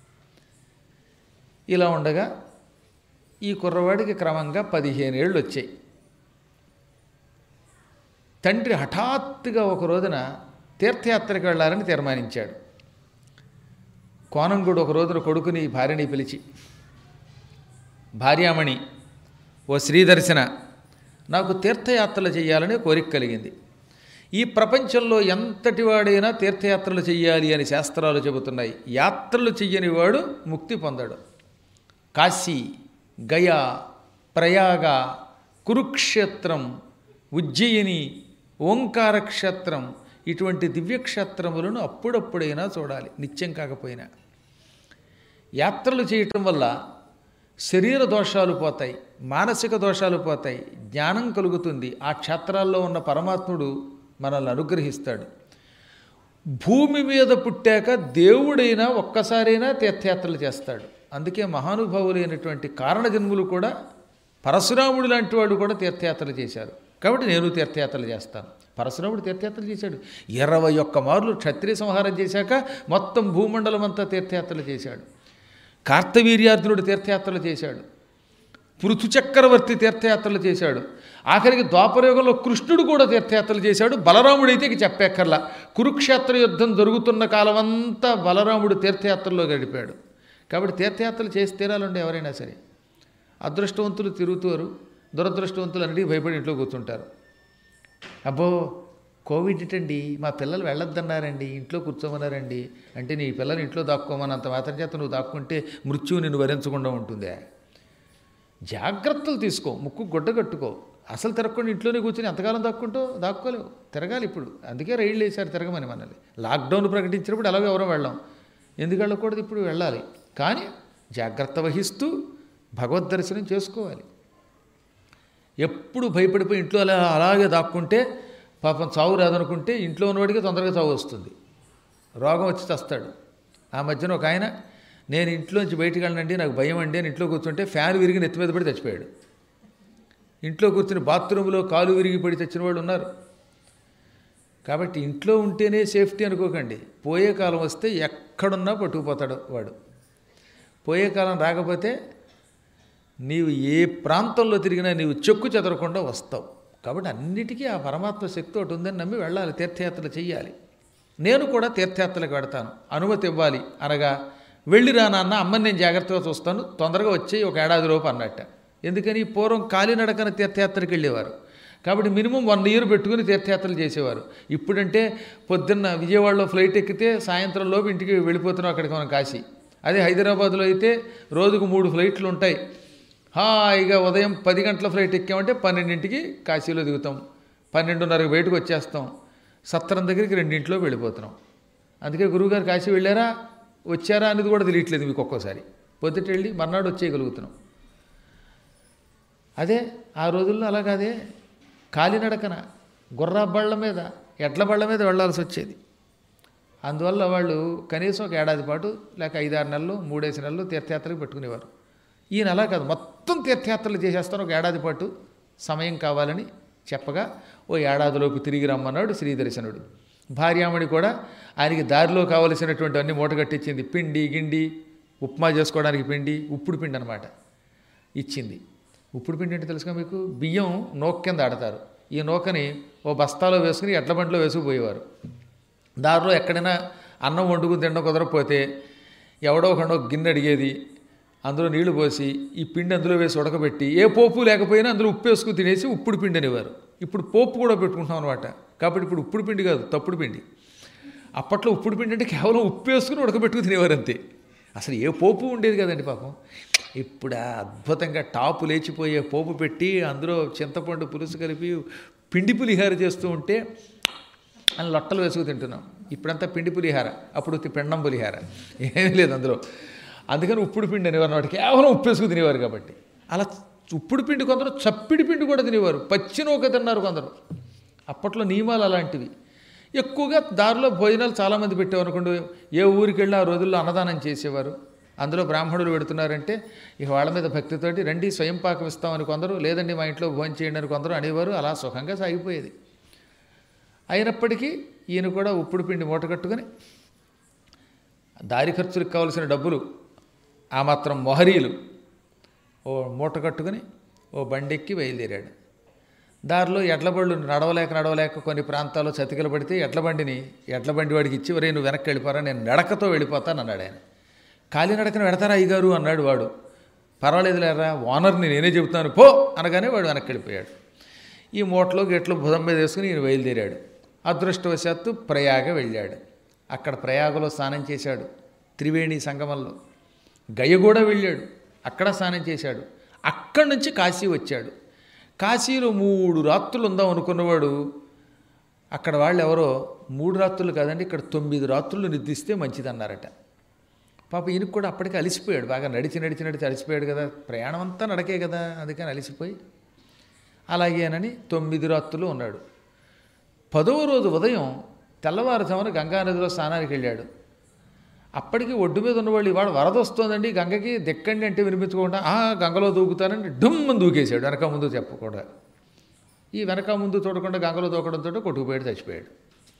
ఇలా ఉండగా ఈ కుర్రవాడికి క్రమంగా పదిహేను ఏళ్ళు వచ్చాయి. తండ్రి హఠాత్తుగా ఒక రోజున తీర్థయాత్రకు వెళ్ళాలని తీర్మానించాడు. కోనంగుడు ఒక రోజున కొడుకుని భార్యని పిలిచి, భార్యామణి ఓ శ్రీదర్శన, నాకు తీర్థయాత్రలు చేయాలనే కోరిక కలిగింది. ఈ ప్రపంచంలో ఎంతటి వాడైనా తీర్థయాత్రలు చెయ్యాలి అని శాస్త్రాలు చెబుతున్నాయి. యాత్రలు చెయ్యని వాడు ముక్తి పొందాడు. కాశీ, గయా, ప్రయాగ, కురుక్షేత్రం, ఉజ్జయిని, ఓంకార క్షేత్రం ఇటువంటి దివ్యక్షేత్రములను అప్పుడప్పుడైనా చూడాలి, నిత్యం కాకపోయినా. యాత్రలు చేయటం వల్ల శరీర దోషాలు పోతాయి, మానసిక దోషాలు పోతాయి, జ్ఞానం కలుగుతుంది. ఆ క్షేత్రాల్లో ఉన్న పరమాత్ముడు మనల్ని అనుగ్రహిస్తాడు. భూమి మీద పుట్టాక దేవుడైనా ఒక్కసారైనా తీర్థయాత్రలు చేస్తాడు. అందుకే మహానుభావులైనటువంటి కారణజన్ములు కూడా, పరశురాముడు లాంటి వాడు కూడా తీర్థయాత్రలు చేశారు. కాబట్టి నేను తీర్థయాత్రలు చేస్తాను. పరశురాముడు తీర్థయాత్రలు చేశాడు. ఇరవై ఒక్క మార్లు క్షత్రియ సంహారం చేశాక మొత్తం భూమండలం అంతా తీర్థయాత్రలు చేశాడు. కార్తవీర్యార్జునుడు తీర్థయాత్రలు చేశాడు. పృథు చక్రవర్తి తీర్థయాత్రలు చేశాడు. ఆఖరికి ద్వాపరయుగంలో కృష్ణుడు కూడా తీర్థయాత్రలు చేశాడు. బలరాముడైతే ఇక చెప్పేక్కర్లా. కురుక్షేత్ర యుద్ధం జరుగుతున్న కాలమంతా బలరాముడు తీర్థయాత్రల్లో గడిపాడు. కాబట్టి తీర్థయాత్రలు చేసి తీరాలండి ఎవరైనా సరే. అదృష్టవంతులు తిరుగుతారు, దురదృష్టవంతులు అన్నిటికీ భయపడి ఇంట్లో కూర్చుంటారు. అబ్బో కోవిడ్ ఇటండి, మా పిల్లలు వెళ్ళొద్దన్నారండి, ఇంట్లో కూర్చోమన్నారండి అంటే నీ పిల్లలు ఇంట్లో దాక్కోమన్నంత మాత్రం చేత నువ్వు దాక్కుంటే మృత్యువు నిన్ను వరించకుండా ఉంటుందే. జాగ్రత్తలు తీసుకో, ముక్కు గుడ్డ కట్టుకో. అసలు తిరగకుండా ఇంట్లోనే కూర్చొని ఎంతకాలం దాక్కుంటూ దాక్కోలేవు, తిరగాలి. ఇప్పుడు అందుకే రైళ్ళు వేశారు తిరగమని మనల్ని. లాక్డౌన్ ప్రకటించినప్పుడు అలాగే ఎవరో వెళ్ళాం, ఎందుకు వెళ్ళకూడదు? ఇప్పుడు వెళ్ళాలి. కానీ జాగ్రత్త వహిస్తూ భగవద్ దర్శనం చేసుకోవాలి. ఎప్పుడు భయపడిపోయి ఇంట్లో అలా అలాగే దాక్కుంటే పాపం చావు రాదనుకుంటే ఇంట్లో ఉన్నవాడికి తొందరగా చావు వస్తుంది, రోగం వచ్చి చస్తాడు. ఆ మధ్యన ఒక ఆయన, నేను ఇంట్లోంచి బయటికి వెళ్ళనండి నాకు భయం అండి అని ఇంట్లో కూర్చుంటే ఫ్యాన్ విరిగి నెత్తి మీద పడి చచ్చిపోయాడు. ఇంట్లో కూర్చుని బాత్రూంలో కాలు విరిగి పడి చచ్చిన వాళ్ళు ఉన్నారు. కాబట్టి ఇంట్లో ఉంటేనే సేఫ్టీ అనుకోకండి. పోయే కాలం వస్తే ఎక్కడున్నా పట్టుకుపోతాడు వాడు. పోయే కాలం రాకపోతే నీవు ఏ ప్రాంతంలో తిరిగినా నీవు చెక్కు చెదరకుండా వస్తావు. కాబట్టి అన్నిటికీ ఆ పరమాత్మ శక్తి ఒకటి ఉందని నమ్మి వెళ్ళాలి, తీర్థయాత్రలు చెయ్యాలి. నేను కూడా తీర్థయాత్రలకు వెడతాను, అనుమతి ఇవ్వాలి అనగా వెళ్ళిరా నాన్న, అమ్మని నేను జాగ్రత్తగా చూస్తాను, తొందరగా వచ్చి ఒక ఏడాది లోపు అన్నట్ట. ఎందుకని పూర్వం కాలినడకన తీర్థయాత్రకి వెళ్ళేవారు. కాబట్టి మినిమం వన్ ఇయర్ పెట్టుకుని తీర్థయాత్రలు చేసేవారు. ఇప్పుడంటే పొద్దున్న విజయవాడలో ఫ్లైట్ ఎక్కితే సాయంత్రం లోపు ఇంటికి వెళ్ళిపోతున్నాం అక్కడికి మనం కాశీ. అదే హైదరాబాద్లో అయితే రోజుకు మూడు ఫ్లైట్లు ఉంటాయి. హాయిగా ఉదయం పది గంటల ఫ్లైట్ ఎక్కామంటే పన్నెండింటికి కాశీలో దిగుతాం, పన్నెండున్నరకు బయటకు వచ్చేస్తాం, సత్రం దగ్గరికి రెండింటిలో వెళ్ళిపోతున్నాం. అందుకే గురువుగారు కాశీ వెళ్ళారా వచ్చారా అనేది కూడా తెలియట్లేదు మీకు. ఒక్కోసారి పొద్దుట వెళ్ళి మర్నాడు వచ్చేయగలుగుతున్నాం. అదే ఆ రోజుల్లో అలా కాదే, కాలినడకన గుర్ర బళ్ళ మీద ఎడ్ల బళ్ళ మీద వెళ్ళాల్సి వచ్చేది. అందువల్ల వాళ్ళు కనీసం ఒక ఏడాది పాటు లేక ఐదారు నెలలు మూడేసి నెలలు తీర్థయాత్రలకు పెట్టుకునేవారు. ఈయన అలా కాదు, మొత్తం తీర్థయాత్రలు చేసేస్తాను, ఒక ఏడాది పాటు సమయం కావాలని చెప్పగా ఓ ఏడాదిలోపు తిరిగి రమ్మన్నాడు శ్రీదర్శనుడు. భార్యామణి కూడా ఆయనకి దారిలో కావలసినటువంటి అన్ని మూట కట్టించింది. పిండి గిండి, ఉప్మా చేసుకోవడానికి పిండి, ఉప్పుడు పిండి అనమాట ఇచ్చింది. ఉప్పుడు పిండి అంటే తెలుసుగా మీకు, బియ్యం నూక కింద ఆడతారు. ఈ నూకని ఓ బస్తాలో వేసుకుని ఎడ్ల బండిలో వేసుకుపోయేవారు. దారిలో ఎక్కడైనా అన్నం వండుకుని తినడం కుదరకపోతే ఎవడో ఒకడో గిన్నె అడిగేది, అందులో నీళ్లు పోసి ఈ పిండి అందులో వేసి ఉడకబెట్టి ఏ పోపు లేకపోయినా అందులో ఉప్పు వేసుకుని తినేసి ఉప్పుడు పిండి అనేవారు. ఇప్పుడు పోపు కూడా పెట్టుకుంటాం అనమాట. కాబట్టి ఇప్పుడు ఉప్పుడు పిండి కాదు, తప్పుడు పిండి. అప్పట్లో ఉప్పుడు పిండి అంటే కేవలం ఉప్పు వేసుకుని ఉడకబెట్టుకుని తినేవారు అంతే. అసలు ఏ పోపు ఉండేది కదండి పాపం. ఇప్పుడు అద్భుతంగా టాపు లేచిపోయే పోపు పెట్టి అందులో చింతపండు పులుసు కలిపి పిండి పులిహార చేస్తూ ఉంటే అని లొట్టలు వేసుకు తింటున్నాం. ఇప్పుడంతా పిండి పులిహార, అప్పుడు పిండం పులిహార, ఏమీ లేదు అందులో. అందుకని ఉప్పుడు పిండి అనేవారు అన్నమాట. కేవలం ఉప్పు వేసుకు తినేవారు. కాబట్టి అలా ఉప్పుడు పిండి కొందరు, చప్పిడి పిండి కూడా తినేవారు, పచ్చినూక తిన్నారు కొందరు. అప్పట్లో నియమాలు అలాంటివి. ఎక్కువగా దారిలో భోజనాలు చాలామంది పెట్టేవారు అనుకోండి. ఏ ఊరికి వెళ్ళి ఆ రోజుల్లో అన్నదానం చేసేవారు. అందులో బ్రాహ్మణులు పెడుతున్నారంటే ఇక వాళ్ళ మీద భక్తితోటి రండి స్వయం పాకం ఇస్తామని కొందరు, లేదండి మా ఇంట్లో భోజనం చేయండి అని కొందరు అనేవారు. అలా సుఖంగా సాగిపోయేది. అయినప్పటికీ ఈయన కూడా ఉప్పుడు పిండి మూట కట్టుకొని దారి ఖర్చులకు కావలసిన డబ్బులు ఆ మాత్రం మొహరీలు ఓ మూట కట్టుకుని ఓ బండెక్కి బయలుదేరాడు. దారిలో ఎడ్ల బళ్ళు నడవలేక నడవలేక కొన్ని ప్రాంతాల్లో చతికిల పడితే ఎడ్ల బండిని ఎడ్ల బండి వాడికి ఇచ్చి, ఒరే నువ్వు వెనక్కి వెళ్ళిపోరా, నేను నడకతో వెళ్ళిపోతాను అన్నాడు ఆయన. కాలినడకన వెడతారా అయ్యగారు అన్నాడు వాడు. పర్వాలేదు లేరా, ఓనర్ని నేనే చెబుతాను పో అనగానే వాడు వెనక్కి వెళ్ళిపోయాడు. ఈ మూటలో గెట్లు భుజం మీద వేసుకుని ఈయన బయలుదేరాడు. అదృష్టవశాత్తు ప్రయాగ వెళ్ళాడు. అక్కడ ప్రయాగలో స్నానం చేశాడు, త్రివేణి సంగమంలో. గయ కూడా వెళ్ళాడు, అక్కడ స్నానం చేశాడు. అక్కడి నుంచి కాశీ వచ్చాడు. కాశీలో మూడు రాత్రులు ఉందాం అనుకున్నవాడు అక్కడ వాళ్ళు ఎవరో మూడు రాత్రులు కాదండి ఇక్కడ తొమ్మిది రాత్రులు నిద్రిస్తే మంచిదన్నారట. పాప ఈయనకు కూడా అప్పటికి అలిసిపోయాడు, బాగా నడిచి నడిచి నడిచి అలిసిపోయాడు కదా, ప్రయాణం అంతా నడకే కదా, అందుకని అలిసిపోయి అలాగేనని తొమ్మిది రాత్రులు ఉన్నాడు. పదవ రోజు ఉదయం తెల్లవారుజామున గంగానదిలో స్నానానికి వెళ్ళాడు. అప్పటికి ఒడ్డు మీద ఉన్నవాళ్ళు ఇవాళ వరద వస్తుందండి గంగకి దిక్కండి అంటే వినిపించుకోకుండా ఆ గంగలో దూకుతానని డుమ్మని దూకేశాడు, వెనక ముందు చెప్పకుండా. ఈ వెనక ముందు చూడకుండా గంగలో దూకడంతో కొట్టుకుపోయాడు, చచ్చిపోయాడు.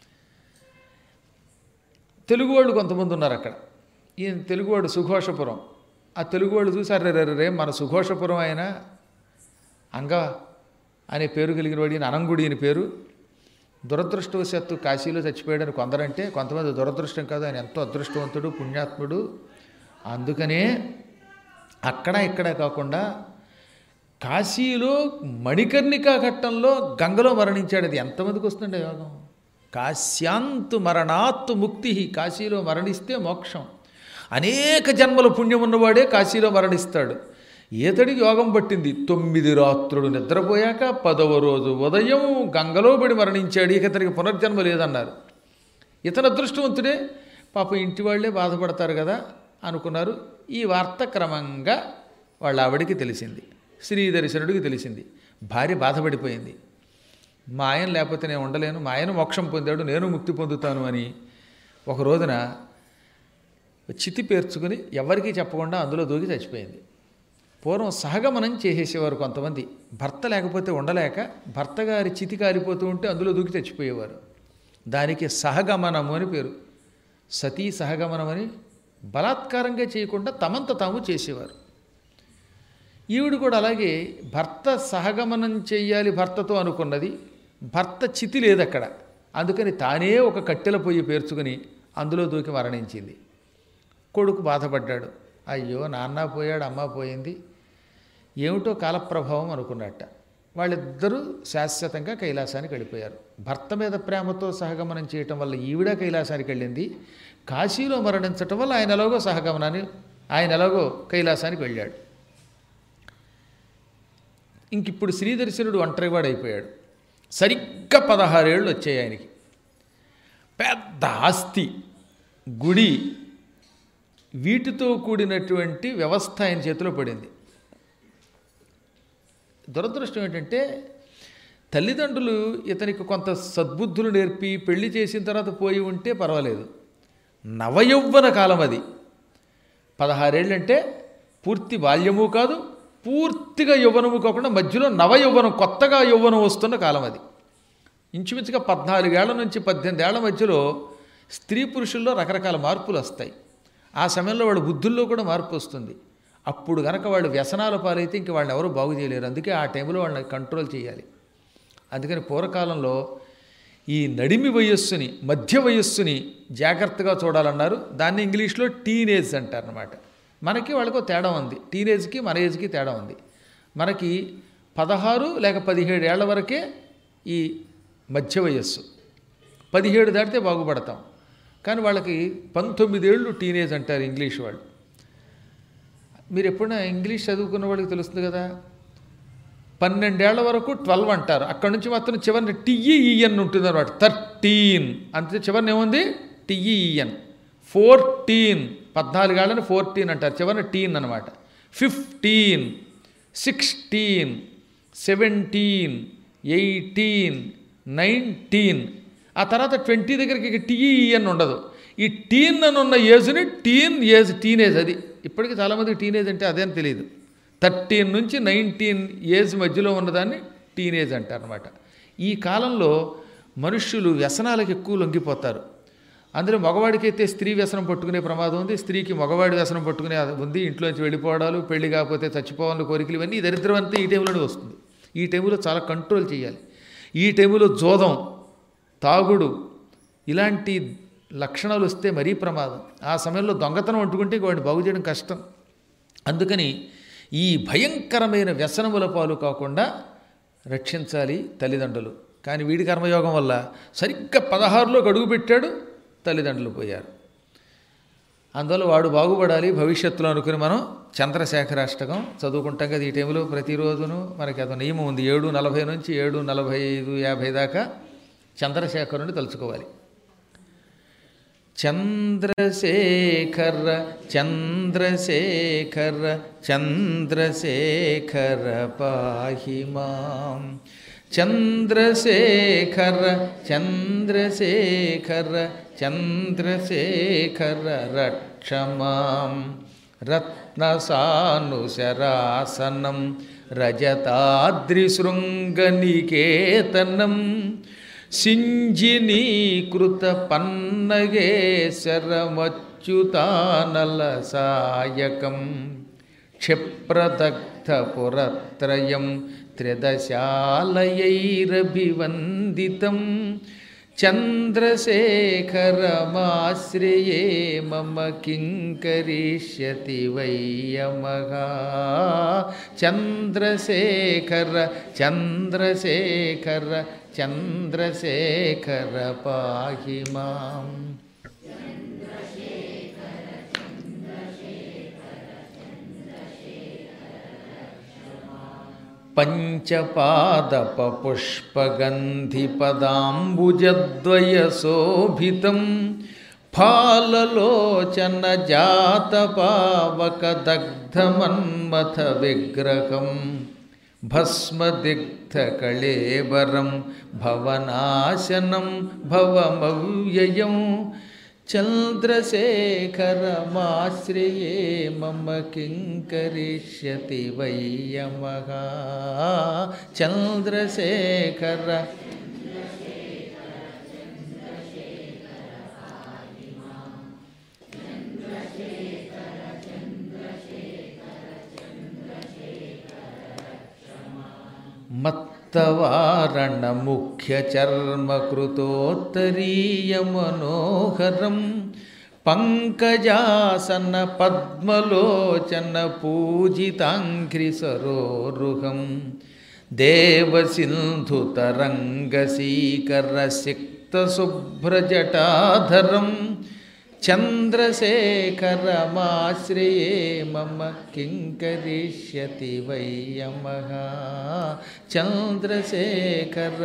తెలుగువాళ్ళు కొంతమంది ఉన్నారు అక్కడ. ఈయన తెలుగువాడు సుఘోషపురం. ఆ తెలుగువాళ్ళు చూసారు, రే రే రే మన సుఘోషపురం ఆయన అంగ అనే పేరు కలిగిన వాడు, ఈయన అనంగుడి అని పేరు. దురదృష్టవశాత్తు కాశీలో చచ్చిపోయాడని కొందరంటే, కొంతమంది దురదృష్టం కాదు, ఆయన ఎంతో అదృష్టవంతుడు, పుణ్యాత్ముడు. అందుకనే అక్కడ ఇక్కడ కాకుండా కాశీలో మణికర్ణికా ఘట్టంలో గంగలో మరణించాడు. అది ఎంతమందికి వస్తుండే యోగం? కాశ్యాంతు మరణాత్తు ముక్తి, కాశీలో మరణిస్తే మోక్షం. అనేక జన్మల పుణ్యం ఉన్నవాడే కాశీలో మరణిస్తాడు. ఈతడికి యోగం పట్టింది. తొమ్మిది రాత్రులు నిద్రపోయాక పదవ రోజు ఉదయం గంగలో పడి మరణించాడు. ఇక ఇతనికి పునర్జన్మ లేదన్నారు. ఇతను అదృష్టవంతుడే, పాపం ఇంటి వాళ్ళే బాధపడతారు కదా అనుకున్నారు. ఈ వార్త క్రమంగా వాళ్ళ ఆవిడికి తెలిసింది, శ్రీదర్శనుడికి తెలిసింది. భార్య బాధపడిపోయింది. మా ఆయన లేకపోతే నేను ఉండలేను, మా ఆయన మోక్షం పొందాడు, నేను ముక్తి పొందుతాను అని ఒక రోజున చితి పేర్చుకుని ఎవరికీ చెప్పకుండా అందులో దూకి చచ్చిపోయింది. పూర్వం సహగమనం చేసేసేవారు కొంతమంది. భర్త లేకపోతే ఉండలేక భర్త గారి చితి కారిపోతూ ఉంటే అందులో దూకి చచ్చిపోయేవారు. దానికి సహగమనము అని పేరు. సతీ సహగమనం అని బలాత్కారంగా చేయకుండా తమంత తాము చేసేవారు. ఈవిడ కూడా అలాగే భర్త సహగమనం చెయ్యాలి భర్తతో అనుకున్నది. భర్త చితి లేదు అక్కడ, అందుకని తానే ఒక కట్టెల పొయ్యి పేర్చుకుని అందులో దూకి మరణించింది. కొడుకు బాధపడ్డాడు, అయ్యో నాన్న పోయాడు, అమ్మ పోయింది, ఏమిటో కాలప్రభావం అనుకున్నట్ట. వాళ్ళిద్దరూ శాశ్వతంగా కైలాసానికి వెళ్ళిపోయారు. భర్త మీద ప్రేమతో సహగమనం చేయటం వల్ల ఈవిడ కైలాసానికి వెళ్ళింది. కాశీలో మరణించటం వల్ల ఆయన ఎలాగో సహగమనాన్ని ఆయన ఎలాగో కైలాసానికి వెళ్ళాడు. ఇంక ఇప్పుడు శ్రీదర్శనుడు ఒంటరివాడు అయిపోయాడు. సరిగ్గా పదహారేళ్ళు వచ్చాయి ఆయనకి. పెద్ద ఆస్తి, గుడి, వీటితో కూడినటువంటి వ్యవస్థ ఆయన చేతిలో పడింది. దురదృష్టం ఏంటంటే తల్లిదండ్రులు ఇతనికి కొంత సద్బుద్ధులు నేర్పి పెళ్లి చేసిన తర్వాత పోయి ఉంటే పర్వాలేదు. నవయౌవన కాలం అది. పదహారేళ్ళంటే పూర్తి బాల్యము కాదు, పూర్తిగా యవ్వనము కాకుండా మధ్యలో నవయౌవనం, కొత్తగా యవ్వనం వస్తున్న కాలం అది. ఇంచుమించుగా పద్నాలుగేళ్ల నుంచి పద్దెనిమిది ఏళ్ల మధ్యలో స్త్రీ పురుషుల్లో రకరకాల మార్పులు వస్తాయి. ఆ సమయంలో వాళ్ళ బుద్ధుల్లో కూడా మార్పు వస్తుంది. అప్పుడు కనుక వాళ్ళు వ్యసనాల పాలైతే ఇంక వాళ్ళని ఎవరు బాగు చేయలేరు. అందుకే ఆ టైంలో వాళ్ళని కంట్రోల్ చేయాలి. అందుకని పూర్వకాలంలో ఈ నడిమి వయస్సుని, మధ్య వయస్సుని జాగ్రత్తగా చూడాలన్నారు. దాన్ని ఇంగ్లీష్లో టీనేజ్ అంటారనమాట. మనకి వాళ్ళకు తేడా ఉంది. టీనేజ్కి మన ఏజ్కి తేడా ఉంది. మనకి పదహారు లేక పదిహేడు ఏళ్ల వరకే ఈ మధ్య వయస్సు, పదిహేడు దాటితే బాగుపడతాం. కానీ వాళ్ళకి పంతొమ్మిదేళ్ళు టీనేజ్ అంటారు ఇంగ్లీష్ వాళ్ళు. మీరు ఎప్పుడైనా ఇంగ్లీష్ చదువుకున్న వాళ్ళకి తెలుస్తుంది కదా, పన్నెండేళ్ల వరకు ట్వెల్వ్ అంటారు. అక్కడ నుంచి మాత్రం చివరిని టిఈఈఎన్ ఉంటుంది అనమాట. థర్టీన్ అంతే, చివరిని ఏముంది టిఈఈఎన్. ఫోర్టీన్, పద్నాలుగేళ్ళని ఫోర్టీన్ అంటారు, చివరిని టీన్ అనమాట. Fifteen, sixteen, seventeen, eighteen, nineteen, ఆ తర్వాత ట్వంటీ దగ్గరికి టీఈఎన్ ఉండదు. ఈ టీన్ అని ఉన్న ఏజ్ని టీన్ ఏజ్, టీనేజ్. అది ఇప్పటికీ చాలామందికి టీనేజ్ అంటే అదేం తెలియదు. థర్టీన్ నుంచి నైన్టీన్ ఏజ్ మధ్యలో ఉన్నదాన్ని టీనేజ్ అంటారనమాట. ఈ కాలంలో మనుష్యులు వ్యసనాలకు ఎక్కువ లొంగిపోతారు. అందులో మగవాడికైతే స్త్రీ వ్యసనం పట్టుకునే ప్రమాదం ఉంది, స్త్రీకి మగవాడి వ్యసనం పట్టుకునే ఉంది. ఇంట్లోంచి వెళ్ళిపోవడాలు, పెళ్లి కాకపోతే చచ్చిపోవాలని కోరికలు, ఇవన్నీ దరిద్రం అంతా ఈ టైంలోనే వస్తుంది. ఈ టైంలో చాలా కంట్రోల్ చేయాలి. ఈ టైంలో జోదం, తాగుడు, ఇలాంటి లక్షణాలు వస్తే మరీ ప్రమాదం. ఆ సమయంలో దొంగతనం అంటుకుంటే వాడిని బాగు చేయడం కష్టం. అందుకని ఈ భయంకరమైన వ్యసనముల పాలు కాకుండా రక్షించాలి తల్లిదండ్రులు. కానీ వీడి కర్మయోగం వల్ల సరిగ్గా పదహారులో అడుగు పెట్టాడు, తల్లిదండ్రులు పోయారు. అందువల్ల వాడు బాగుపడాలి భవిష్యత్తులో అనుకుని మనం చంద్రశేఖరాష్టకం చదువుకుంటాం కదా ఈ టైంలో ప్రతిరోజును. మనకి అదో నియమం ఉంది, ఏడు నలభై నుంచి ఏడు నలభై ఐదు యాభై దాకా చంద్రశేఖరుని తలుచుకోవాలి. చంద్రశేఖర చంద్రశేఖర చంద్రశేఖర పాహి మాం. చంద్రశేఖర చంద్రశేఖర చంద్రశేఖర రక్ష మాం. రత్నసానుశరాసనం రజతాద్రిశృంగనికేతనం సింజినీకృత పన్నగేశరమచ్యుతానల సాయకం క్షిప్రదగ్ధపురత్రయం త్రిదశాలయైరభివందితం. చంద్రశేఖరమాశ్రయే మమ కిం కరిష్యతి వై యమః. చంద్రశేఖర చంద్రశేఖర చంద్రశేఖర పాహి మాం. పంచపాదపపుష్పగంధిపదాంబుజద్వయశోభితం ఫాలలోచన జాతపావకదగ్ధమన్మథ విగ్రహం భస్మదిగ్ధకళేబరం భవనాశనం భవమవ్యయం. చంద్రశేఖరమాశ్రయే మమ కిం కరిష్యతి వై యమః. చంద్రశేఖర మత్తవారణముఖ్యచర్మకృతోత్తరీయమనోహరం పంకజాసన పద్మలోచన పూజితాంఘ్రిసరోరుహం దేవసింధుతరంగసీకరసిక్తశుభ్రజటాధరం. చంద్రశేఖరమాశ్రయే మమ కిం కరిష్యతి వై యమః. చంద్రశేఖర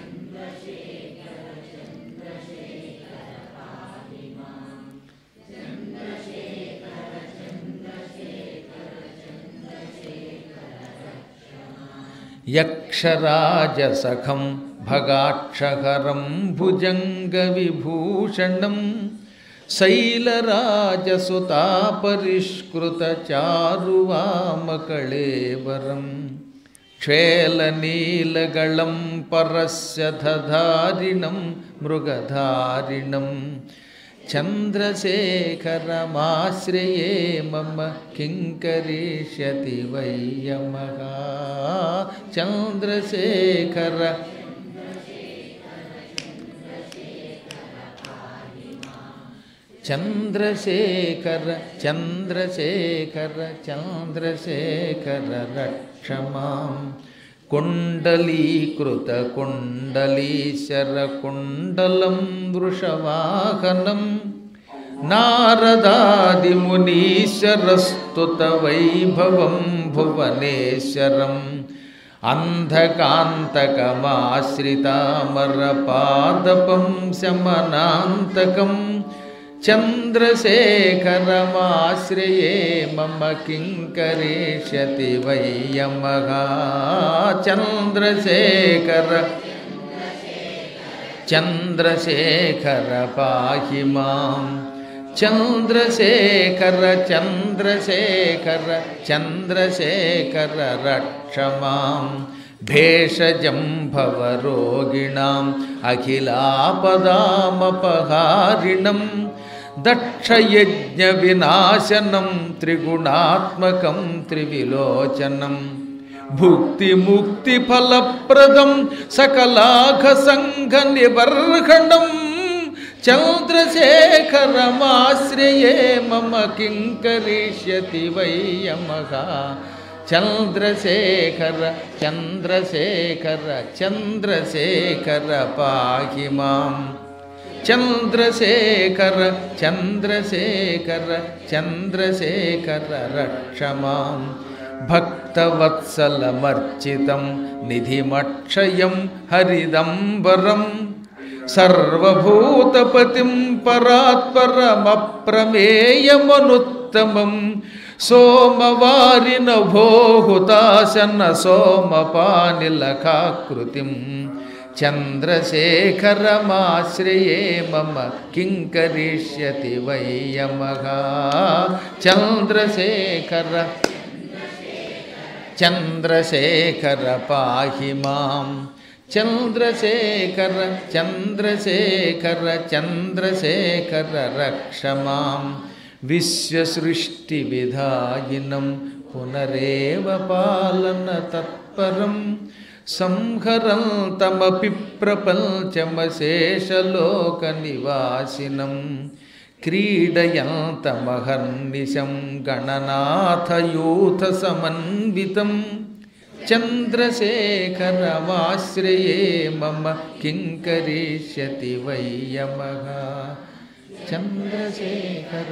యక్షరాజసఖం భగాక్షహరం భుజంగవిభూషణం శైలరాజసుతాపరిష్కృతచారువామకళేవరం క్షేళనీలగళం పరస్యధారిణం మృగధారిణం. చంద్రశేఖరమాశ్రయే మమ కిం కరిష్యతి వై యమః. చంద్రశేఖర చంద్రశేఖర చంద్రశేఖర చంద్రశేఖర రక్ష మాం. కుండలీకృత కుండలీశర కుండలం వృషవాహనం నారదాదిమునీశ్వరస్తుత వైభవం భువనేశ్వరం అంధకాంతకమాశ్రితామరపాదపం శమనాంతకం. చంద్రశేఖరమాశ్రయే మమ కిం కరిష్యతి వై యమః. చంద్రశేఖర చంద్రశేఖర పాహి మాం. చంద్రశేఖర చంద్రశేఖర చంద్రశేఖర రక్ష మాం. భేషజం భవరోగిణాం అఖిలాపదామపహారిణం దక్షయజ్ఞ వినాశనం త్రిగుణాత్మకం త్రివిలోచనం భుక్తి ముక్తి ఫలప్రదం సకలాఘ సంఘ నిబర్హణం. చంద్రశేఖరమాశ్రయే మమ కిం కరిష్యతి వై యమః. చంద్రశేఖర చంద్రశేఖర చంద్రశేఖర పాహి మాం. చంద్రశేఖర చంద్రశేఖర చంద్రశేఖర రక్ష మాం. భక్తవత్సలమర్చితం నిధిమక్షయం హరిదంబరం సర్వభూతపతిం పరాత్పరమప్రమేయమనుత్తమం సోమవారిన భోహుతాశన సోమపానిలకాకృతిం చంద్రశేఖరమాశ్రయే మమ కింకరిష్యతి వయ్యమః. చంద్రశేఖర చంద్రశేఖర పాహి మాం. చంద్రశేఖర చంద్రశేఖర చంద్రశేఖర రక్ష మాం. విశ్వసృష్టి విధాయినం పునరేవ పాలన తత్పరం సంహరంతమపి ప్రపంచమశేషలోక నివాసినం క్రీడయంతమహర్నిశం గణనాథయూథ సమన్వితం చంద్రశేఖరమాశ్రయే మమ కింకరిష్యతి వయ్యమః. చంద్రశేఖర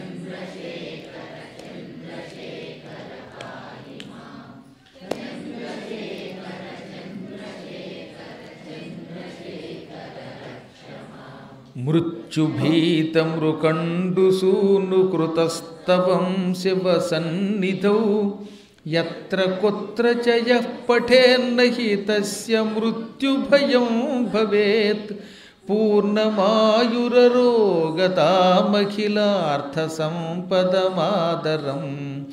మృత్యుభీతమృకండుసూనుకృతస్తవం శివసన్నిధౌ యత్ర కుత్ర చ యః పఠేన్నహి తస్య మృత్యుభయం భవేత్ పూర్ణమాయురరోగతామఖిలార్థసంపదమాదరం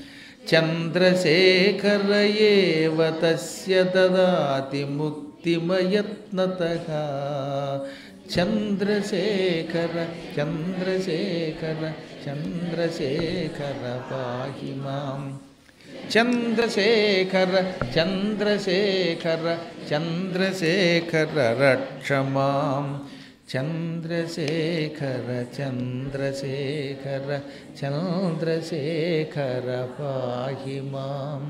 చంద్రశేఖర ఏవ తస్య దదాతి ముక్తిమయత్నతః. చంద్రశేఖర చంద్రశేఖర చంద్రశేఖర పాహి మాం. చంద్రశేఖర చంద్రశేఖర చంద్రశేఖర రక్ష మాం. చంద్రశేఖర చంద్రశేఖర చంద్రశేఖర పాహి మాం.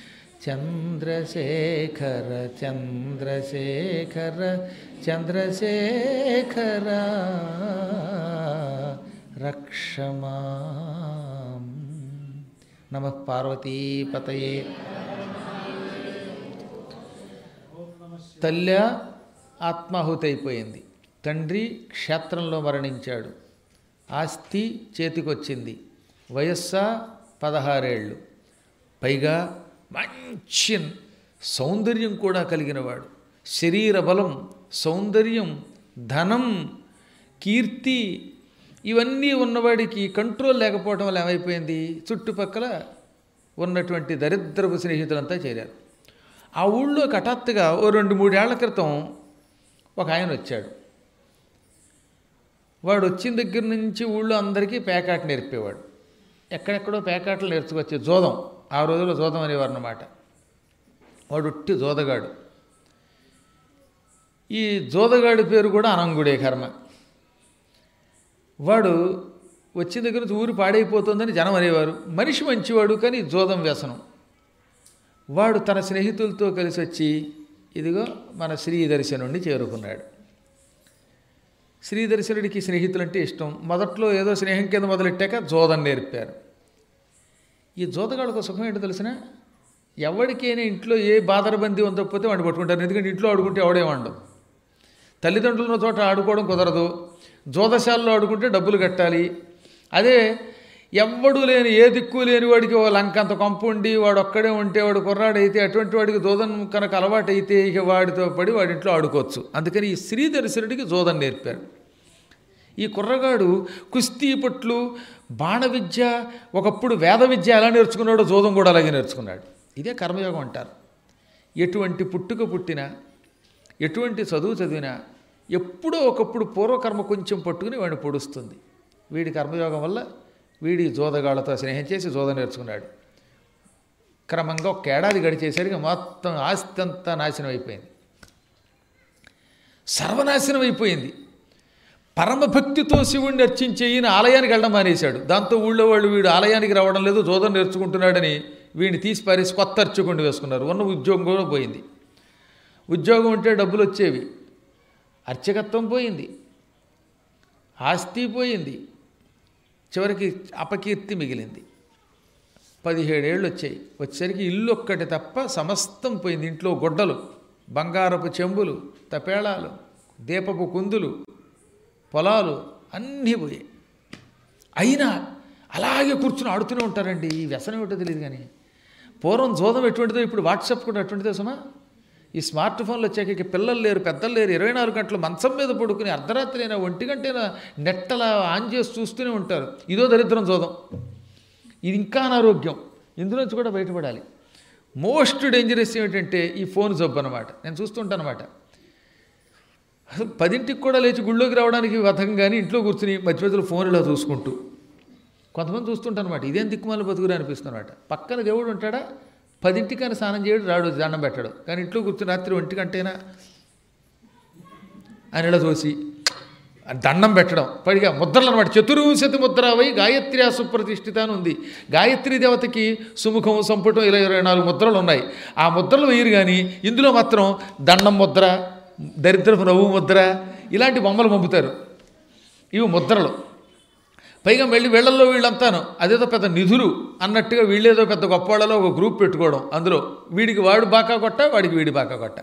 చంద్రశేఖర చంద్రశేఖర చంద్రశేఖర రక్ష మాం. నమః పార్వతీపతయే. తల్లి ఆత్మాహుతి అయిపోయింది. తండ్రి క్షేత్రంలో మరణించాడు. ఆస్తి చేతికొచ్చింది. వయస్సా పదహారేళ్ళు. పైగా మంచి సౌందర్యం కూడా కలిగినవాడు. శరీర బలం, సౌందర్యం, ధనం, కీర్తి ఇవన్నీ ఉన్నవాడికి కంట్రోల్ లేకపోవడం వల్ల ఏమైపోయింది, చుట్టుపక్కల ఉన్నటువంటి దరిద్రపు స్నేహితులంతా చేరారు. ఆ ఊళ్ళో హఠాత్తుగా ఓ రెండు మూడేళ్ల క్రితం ఒక ఆయన వచ్చాడు. వాడు వచ్చిన దగ్గర నుంచి ఊళ్ళో అందరికీ పేకాట నేర్పేవాడు. ఎక్కడెక్కడో పేకాటలు నేర్చుకొచ్చే జోదం, ఆ రోజుల్లో జోదం అనేవారు అన్నమాట. వాడు ఉట్టి జోదగాడు. ఈ జోదగాడి పేరు కూడా అనంగుడే కర్మ. వాడు వచ్చిన దగ్గర నుంచి ఊరు పాడైపోతుందని జనం అనేవారు. మనిషి మంచివాడు, కానీ జోదం వ్యసనం. వాడు తన స్నేహితులతో కలిసి వచ్చి ఇదిగో మన శ్రీదర్శనుడిని చేరుకున్నాడు. శ్రీదర్శనుడికి స్నేహితులంటే ఇష్టం. మొదట్లో ఏదో స్నేహం కింద మొదలెట్టాక జోదం నేర్పారు. ఈ జోదగాళ్ళకు సుఖం ఏంటో తెలిసిన, ఎవరికైనా ఇంట్లో ఏ బాదరబందీ ఉండకపోతే వాడిని పట్టుకుంటారు. ఎందుకంటే ఇంట్లో ఆడుకుంటే ఎవడేమండవు. తల్లిదండ్రుల చోట ఆడుకోవడం కుదరదు. జోదశాలలో ఆడుకుంటే డబ్బులు కట్టాలి. అదే ఎవ్వడు లేని, ఏ దిక్కు లేని వాడికి ఓ లంకంత కొంపుండి వాడు ఒక్కడే ఉంటే వాడు కుర్రాడైతే అటువంటి వాడికి జోదం కనుక అలవాటైతే ఇక వాడితో పడి వాడింట్లో ఆడుకోవచ్చు. అందుకని ఈ శ్రీదర్శనుడికి జోదం నేర్పారు. ఈ కుర్రగాడు కుస్తీ పట్లు, బాణ విద్య, ఒకప్పుడు వేద విద్య ఎలా నేర్చుకున్నాడో జోదం కూడా అలాగే నేర్చుకున్నాడు. ఇదే కర్మయోగం అంటారు. ఎటువంటి పుట్టుక పుట్టినా, ఎటువంటి చదువు చదివినా ఎప్పుడో ఒకప్పుడు పూర్వకర్మ కొంచెం పట్టుకుని వాడిని పొడుస్తుంది. వీడి కర్మయోగం వల్ల వీడి జోదగాళ్లతో స్నేహం చేసి జోదం నేర్చుకున్నాడు. క్రమంగా ఒక ఏడాది గడిచేసరికి మొత్తం ఆస్తి అంతా నాశనం అయిపోయింది. సర్వనాశనం అయిపోయింది. పరమభక్తితో శివుణ్ణి అర్చించే ఈయన ఆలయానికి వెళ్ళడం మానేశాడు. దాంతో ఊళ్ళో వాళ్ళు వీడు ఆలయానికి రావడం లేదు, జోదం నేర్చుకుంటున్నాడని వీడిని తీసి పారేసి కొత్త అర్చకుండా వేసుకున్నారు. ఉన్న ఉద్యోగం కూడా పోయింది. ఉద్యోగం ఉంటే డబ్బులు వచ్చేవి, అర్చకత్వం పోయింది, ఆస్తి పోయింది, చివరికి అపకీర్తి మిగిలింది. పదిహేడేళ్ళు వచ్చాయి. వచ్చేసరికి ఇల్లు ఒక్కటి తప్ప సమస్తం పోయింది. ఇంట్లో గుడ్డలు, బంగారపు చెంబులు, తపేళాలు, దీపపు కుందులు, పొలాలు అన్నీ పోయాయి. అయినా అలాగే కూర్చుని ఆడుతూనే ఉంటారండి. ఈ వ్యసనం ఏమిటో తెలియదు కానీ. పూర్వం జోదం ఎటువంటిదో ఇప్పుడు వాట్సాప్ కూడా అటువంటిదే సుమా. ఈ స్మార్ట్ ఫోన్లు వచ్చాక ఇక పిల్లలు లేరు, పెద్దలు లేరు. ఇరవై నాలుగు గంటలు మంచం మీద పడుకుని అర్ధరాత్రి అయినా ఒంటి గంటైనా నెట్ అలా ఆన్ చేసి చూస్తూనే ఉంటారు. ఇదో దరిద్రం జోదం. ఇది ఇంకా అనారోగ్యం. ఇందులోంచి కూడా బయటపడాలి. మోస్ట్ డేంజరస్ ఏమిటంటే ఈ ఫోన్ జబ్బు అనమాట. నేను చూస్తుంటాను అనమాట. అసలు పదింటికి కూడా లేచి గుళ్ళోకి రావడానికి వథం కానీ ఇంట్లో కూర్చుని మధ్య మధ్యలో ఫోన్ ఇలా చూసుకుంటూ కొంతమంది చూస్తుంటాను అనమాట. ఇదేం దిక్కుమాల బతుకురా అనిపిస్తున్నమాట. పక్కన దేవుడు ఉంటాడా, పదింటికైనా స్నానం చేయడు, రాడు, దండం పెట్టాడు. కానీ ఇంట్లో కూర్చుని రాత్రి ఒంటి గంటైనా ఆయన ఇలా చూసి దండం పెట్టడం. పైగా ముద్రలు అనమాట. చతుర్వింశతి ముద్రావై గాయత్ర్యా సుప్రతిష్ఠిత అని ఉంది. గాయత్రీ దేవతకి సుముఖం, సంపుటం ఇలా ఇరవై నాలుగు ముద్రలు ఉన్నాయి. ఆ ముద్రలు వేయరు. కానీ ఇందులో మాత్రం దండం ముద్ర, దరిద్రపు నవ్వు ముద్ర, ఇలాంటి బొమ్మలు పంపుతారు. ఇవి ముద్రలు. పైగా మళ్ళీ వీళ్ళల్లో వీళ్ళంతాను అదేదో పెద్ద నిధులు అన్నట్టుగా వీళ్ళేదో పెద్ద గొప్పవాళ్ళలో ఒక గ్రూప్ పెట్టుకోవడం. అందులో వీడికి వాడు బాకా కొట్ట, వాడికి వీడి బాకా కొట్ట.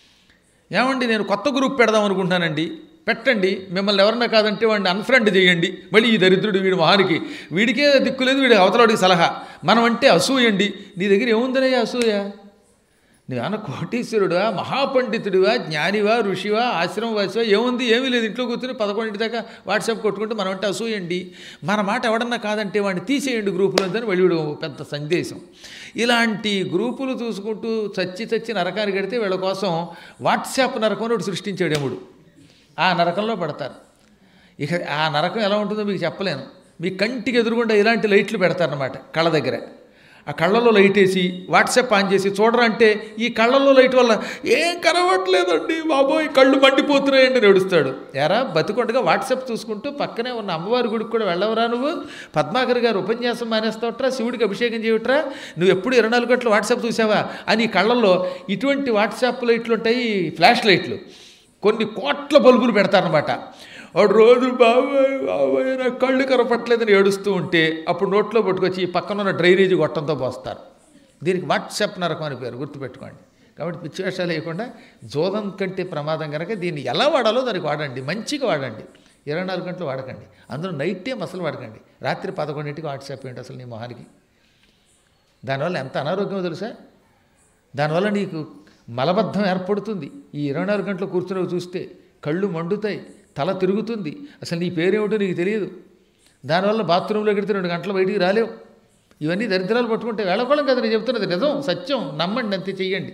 ఏమండి నేను కొత్త గ్రూప్ పెడదాం అనుకుంటున్నానండి. పెట్టండి. మిమ్మల్ని ఎవరన్నా కాదంటే వాడిని అన్ఫ్రెండ్ చేయండి. మళ్ళీ ఈ దరిద్రుడు వీడి మొహానికి, వీడికే దిక్కులేదు, వీడి అవతలవాడికి సలహా. మనం అంటే అసూయండి. నీ దగ్గర ఏముందనయ్యా అసూయ? నువ్వేమన్నా కోటీశ్వరుడువా, మహాపండితుడివా, జ్ఞానివా, ఋషివా, ఆశ్రమవాసివా? ఏముంది? ఏమీ లేదు. ఇంట్లో కూర్చొని పదకొండింటి దాకా వాట్సాప్ కొట్టుకుంటే మనం అంటే అసూయండి. మన మాట ఎవడన్నా కాదంటే వాడిని తీసేయండి గ్రూపులో అని వెళ్ళి పెద్ద సందేశం. ఇలాంటి గ్రూపులు చూసుకుంటూ చచ్చి చచ్చి నరకానికి కడితే వీళ్ళ కోసం వాట్సాప్ నరకం ఒకటి సృష్టించాడు యముడు. ఆ నరకంలో పడతారు. ఇక ఆ నరకం ఎలా ఉంటుందో మీకు చెప్పలేను. మీ కంటికి ఎదురుగుండా ఇలాంటి లైట్లు పెడతారనమాట కళ్ళ దగ్గర. ఆ కళ్ళల్లో లైట్ వేసి వాట్సాప్ ఆన్ చేసి చూడరా అంటే ఈ కళ్ళల్లో లైట్ వల్ల ఏం కనవట్లేదండి బాబోయ్, కళ్ళు మండిపోతున్నాయండి నడుస్తాడు. ఎరా బతికొండగా వాట్సాప్ చూసుకుంటూ పక్కనే ఉన్న అమ్మవారి గుడికి కూడా వెళ్ళవరా నువ్వు? పద్మాకర్ గారు ఉపన్యాసం మానేస్తావట్రా, శివుడికి అభిషేకం చేయట్రా, నువ్వు ఎప్పుడు ఇరవై నాలుగు గంటలు వాట్సాప్ చూసావా అని కళ్ళల్లో ఇటువంటి వాట్సాప్ లైట్లు ఉంటాయి, ఫ్లాష్ లైట్లు. కొన్ని కోట్ల బల్బులు పెడతారనమాట. వాడు రోజు బాబాయ్ బాబాయ్ నా కళ్ళు కనపట్లేదని ఏడుస్తూ ఉంటే అప్పుడు నోట్లో పట్టుకొచ్చి ఈ పక్కన ఉన్న డ్రైనేజీ గొట్టంతో పోస్తారు. దీనికి వాట్సాప్ నరకం అని పేరు, గుర్తుపెట్టుకోండి. కాబట్టి పిచ్చి వేషాలు వేయకుండా జోదం కంటే ప్రమాదం కనుక దీన్ని ఎలా వాడాలో దానికి వాడండి, మంచిగా వాడండి. ఇరవై నాలుగు గంటలు వాడకండి. అందులో నైట్ టైం అసలు వాడకండి. రాత్రి పదకొండింటికి వాట్సాప్ ఏంటి అసలు నీ మొహానికి? దానివల్ల ఎంత అనారోగ్యమో తెలుసా? దానివల్ల నీకు మలబద్ధం ఏర్పడుతుంది. ఈ ఇరవై నాలుగు గంటలు కూర్చుని చూస్తే కళ్ళు మండుతాయి, తల తిరుగుతుంది, అసలు నీ పేరేమిటో నీకు తెలియదు. దానివల్ల బాత్రూంలో కడితే రెండు గంటలు బయటికి రాలేవు. ఇవన్నీ దరిద్రాలు పట్టుకుంటే వేళకోళం కదా నేను చెప్తున్నది, నిజం, సత్యం, నమ్మండి, అంతే చెయ్యండి.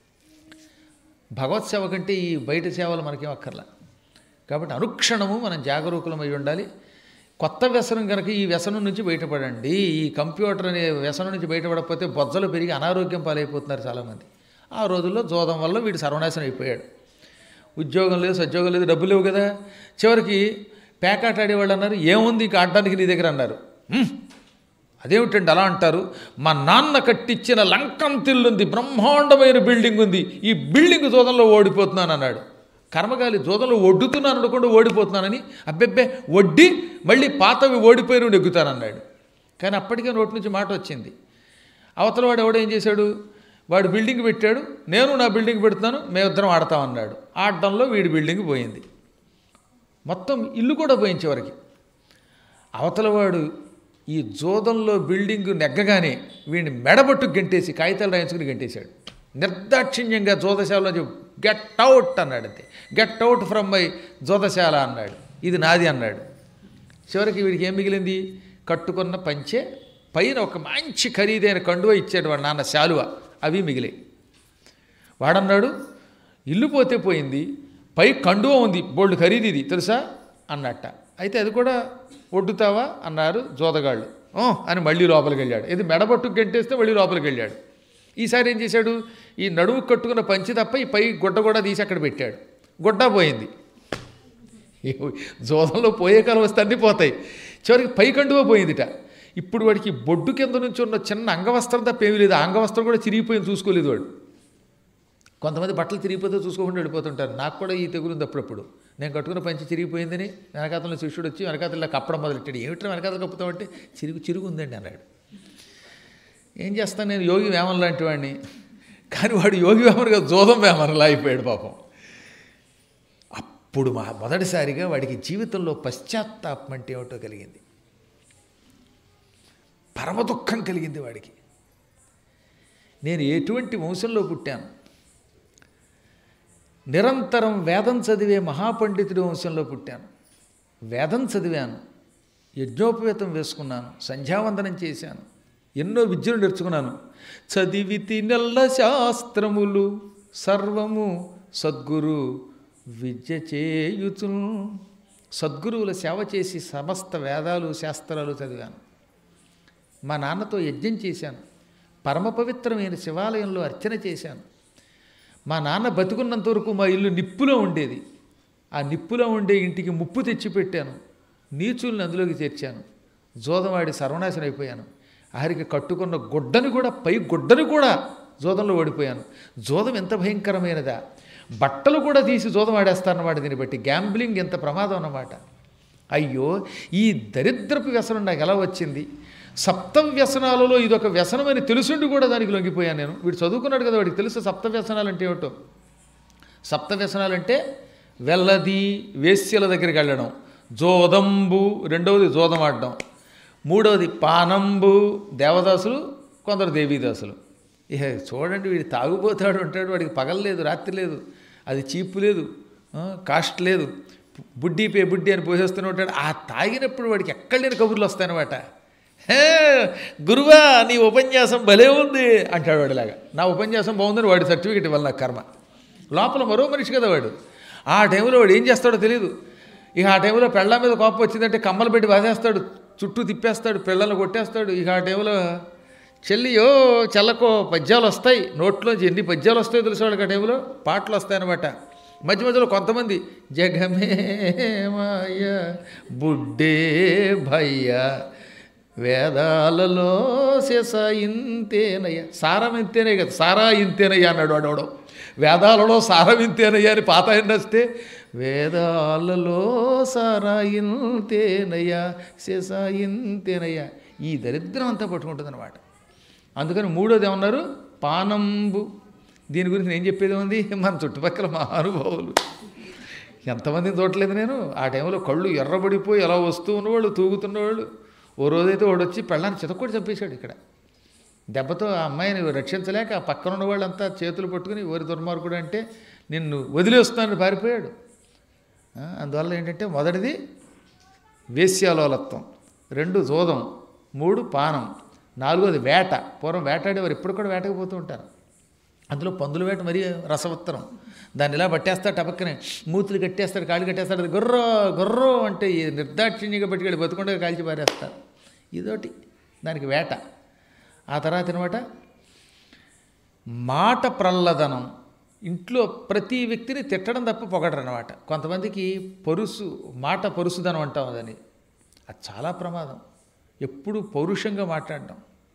భగవత్ సేవ కంటే ఈ బయట సేవలు మనకేం అక్కర్లా. కాబట్టి అనుక్షణము మనం జాగరూకులమై ఉండాలి. కొత్త వ్యసనం కనుక ఈ వ్యసనం నుంచి బయటపడండి. ఈ కంప్యూటర్ అనే వ్యసనం నుంచి బయటపడకపోతే బొజ్జలు పెరిగి అనారోగ్యం పాలైపోతున్నారు చాలామంది. ఆ రోజుల్లో జోదం వల్ల వీడు సర్వనాశనం అయిపోయాడు. ఉద్యోగం లేదు, సద్యోగం లేదు, డబ్బులు లేవు కదా. చివరికి పేకాట ఆడేవాళ్ళు అన్నారు, ఏముంది ఇక ఆడడానికి నీ దగ్గర అన్నారు. అదేమిటండి అలా అంటారు? మా నాన్న కట్టించిన లంకం తిల్లుంది, బ్రహ్మాండమైన బిల్డింగ్ ఉంది, ఈ బిల్డింగ్ జోదంలో ఓడిపోతున్నాను అన్నాడు. కర్మగాలి జోదంలో ఒడ్డుతున్నాను అనుకుంటూ ఓడిపోతున్నానని, అబ్బెబ్బే వడ్డీ మళ్ళీ పాతవి ఓడిపోయి నెగ్గుతానన్నాడు. కానీ అప్పటికే నోటి నుంచి మాట వచ్చింది. అవతల వాడు ఎవడో ఏం చేశాడు, వాడు బిల్డింగ్ పెట్టాడు, నేను నా బిల్డింగ్ పెడుతున్నాను, మేమిద్దరం ఆడతామన్నాడు. ఆడడంలో వీడి బిల్డింగ్ పోయింది, మొత్తం ఇల్లు కూడా పోయించే వరకు. అవతలవాడు ఈ జోదంలో బిల్డింగ్ నెగ్గగానే వీడిని మెడబట్టు గెంటేసి కాగితాలు రాయించుకుని గెంటేశాడు. నిర్దాక్షిణ్యంగా జోదశాలలో గెట్ అవుట్ అన్నాడు. అంతే, గెట్ అవుట్ ఫ్రమ్ మై జోదశాల అన్నాడు. ఇది నాది అన్నాడు. చివరికి వీడికి ఏం మిగిలింది? కట్టుకున్న పంచె, పైన ఒక మంచి ఖరీదైన కండువ ఇచ్చాడు వాడు నాన్న, శాలువ, అవి మిగిలాయి. వాడన్నాడు, ఇల్లు పోతే పోయింది, పై కండువ ఉంది, బోల్డ్ ఖరీదు ఇది తెలుసా అన్నట్ట. అయితే అది కూడా ఒడ్డుతావా అన్నారు జోదగాళ్ళు. ఓ అని మళ్ళీ లోపలికి వెళ్ళాడు. ఇది మెడబట్టుకు గంటేస్తే మళ్ళీ లోపలికి వెళ్ళాడు. ఈసారి ఏం చేశాడు, ఈ నడువు కట్టుకున్న పంచి తప్ప ఈ పై గుడ్డ కూడా తీసి అక్కడ పెట్టాడు. గుడ్డ పోయింది. జోదంలో పోయే కాలం వస్తే అన్నీ పోతాయి. చివరికి పై కండువ పోయిందిట. ఇప్పుడు వాడికి బొడ్డు కింద నుంచి ఉన్న చిన్న అంగవస్త్రం తప్ప ఏమీ లేదు. ఆ అంగవస్త్రం కూడా చిరిగిపోయింది, చూసుకోలేదు వాడు. కొంతమంది బట్టలు చిరిగిపోతే చూసుకోకుండా వెళ్ళిపోతుంటారు. నాకు కూడా ఈ తెగులుంది అప్పుడప్పుడు. నేను కట్టుకున్న పంచి చిరిగిపోయిందని వెనకాతలో శిష్యుడు వచ్చి వెనకాతలో కప్పడం మొదలెట్టాడు. ఏమిట్రా వెనకాతలు కప్పుతామంటే చిరుగు చిరుగు ఉందండి అన్నాడు. ఏం చేస్తాను, నేను యోగి వేమన లాంటి వాడిని. కానీ వాడు యోగి వేమనగా జోదం వేమనలా అయిపోయాడు పాపం. అప్పుడు మా మొదటిసారిగా వాడికి జీవితంలో పశ్చాత్తాపం అంటే ఏమిటో కలిగింది. పరమ దుఃఖం కలిగింది వాడికి. నేను ఎటువంటి వంశంలో పుట్టాను, నిరంతరం వేదం చదివే మహాపండితుడి వంశంలో పుట్టాను. వేదం చదివాను, యజ్ఞోపవేతం వేసుకున్నాను, సంధ్యావందనం చేశాను, ఎన్నో విద్యలు నేర్చుకున్నాను. చదివితి నెల్ల శాస్త్రములు సర్వము సద్గురు విద్య చేయుచు. సద్గురువుల సేవ చేసి సమస్త వేదాలు శాస్త్రాలు చదివాను. మా నాన్నతో యజ్ఞం చేశాను, పరమ పవిత్రమైన శివాలయంలో అర్చన చేశాను. మా నాన్న బతుకున్నంత వరకు మా ఇల్లు నిప్పులో ఉండేది. ఆ నిప్పులో ఉండే ఇంటికి ముప్పు తెచ్చిపెట్టాను, నీచుల్ని అందులోకి చేర్చాను, జోదవాడి సర్వనాశనం అయిపోయాను. ఆఖరికి కట్టుకున్న గుడ్డని కూడా, పై గుడ్డని కూడా జోదంలో ఓడిపోయాను. జోదం ఎంత భయంకరమైనదా, బట్టలు కూడా తీసి జోదం ఆడేస్తారన్నమాట. దీన్ని బట్టి గ్యాంబ్లింగ్ ఎంత ప్రమాదం అన్నమాట. అయ్యో, ఈ దరిద్రపు వ్యసనం నాకు ఎలా వచ్చింది? సప్త వ్యసనాలలో ఇదొక వ్యసనమని తెలుసుండి కూడా దానికి లొంగిపోయాను నేను. వీడు చదువుకున్నాడు కదా, వాడికి తెలుసు సప్త వ్యసనాలు అంటే ఏమిటో. సప్త వ్యసనాలు అంటే వెల్లది వేశ్యల దగ్గరికి వెళ్ళడం, జోదంబు రెండవది జోదం ఆడడం, మూడవది పానంబు దేవదాసులు కొందరు దేవీదాసులు. ఇక చూడండి, వీడు తాగుపోతాడు ఉంటాడు, వాడికి పగలు లేదు రాత్రి లేదు, అది చీపు లేదు, కాస్ట్ లేదు, బుడ్డీ పే బుడ్డి అని పోసేస్తూనే ఉంటాడు. ఆ తాగినప్పుడు వాడికి ఎక్కడ లేని కబుర్లు వస్తాయన్నమాట. హే గురువా, నీ ఉపన్యాసం భలే ఉంది అంటాడు వాడిలాగా. నా ఉపన్యాసం బాగుందని వాడి సర్టిఫికెట్ ఇవ్వాలి నాకు కర్మ. లోపల మరో మనిషి కదా వాడు. ఆ టైంలో వాడు ఏం చేస్తాడో తెలియదు. ఇక ఆ టైంలో పెళ్ళ మీద కోపం వచ్చిందంటే కమ్మలు పెట్టి బాధేస్తాడు, చుట్టూ తిప్పేస్తాడు, పిల్లలను కొట్టేస్తాడు. ఇక ఆ టైంలో చెల్లియో చెల్లకో పద్యాలు వస్తాయి, నోట్లోంచి ఎన్ని పద్యాలు వస్తాయో తెలుసు వాళ్ళకి. ఆ టైంలో పాటలు వస్తాయన్నమాట. మధ్య మధ్యలో కొంతమంది జగమే మాయ బుడ్డే భయ్య వేదాలలో శేష ఇంతేనయ్య, సారం ఇంతేనే కదా, సారా ఇంతేనయ్య అన్నాడు వాడవడం. వేదాలలో సారం ఇంతేనయ్య అని పాత ఆయన వస్తే, వేదాలలో సారా ఇంతేనయ్య శేష ఇంతేనయ్య, ఈ దరిద్రం అంతా పట్టుకుంటుంది అన్నమాట. అందుకని మూడోది ఏమన్నారు, పానంబు. దీని గురించి నేను చెప్పేది ఉంది, మన చుట్టుపక్కల మహానుభావులు ఎంతమందిని చూడలేదు నేను. ఆ టైంలో కళ్ళు ఎర్రబడిపోయి ఎలా వస్తూ ఉన్నవాళ్ళు, తూగుతున్నవాళ్ళు. ఓ రోజైతే వాడు వచ్చి పెళ్ళాన్ని చితక్కొట్టి చంపేశాడు ఇక్కడ. దెబ్బతో ఆ అమ్మాయిని రక్షించలేక ఆ పక్కన ఉన్న వాళ్ళంతా చేతులు పట్టుకుని, ఓరి దుర్మార్గుడు అంటే నిన్ను వదిలేస్తున్నానని పారిపోయాడు. అందువల్ల ఏంటంటే, మొదటిది వేశ్యాలోలత్వం, రెండు జోదం, మూడు పానం, నాలుగోది వేట. పూర్వం వేటాడేవారు, ఇప్పుడు కూడా వేటకపోతూ ఉంటారు. అందులో పందుల వేట మరీ రసవత్తరం. దాన్ని ఇలా పట్టేస్తాడు, టపక్కనే మూతులు కట్టేస్తాడు, కాళ్ళు కట్టేస్తాడు, అది గుర్రో గుర్రో అంటే నిర్దాక్షిణ్యంగా పట్టుకెళ్ళి బతుకుండా కాల్చి పారేస్తారు. ఇదోటి దానికి వేట. ఆ తర్వాత అనమాట మాట ప్రల్లదనం. ఇంట్లో ప్రతి వ్యక్తిని తిట్టడం తప్ప పొగడరు అనమాట. కొంతమందికి పరుసు, మాట పరుసుదనం అంటాం అదని. అది చాలా ప్రమాదం. ఎప్పుడు పౌరుషంగా మాట్లాడడం.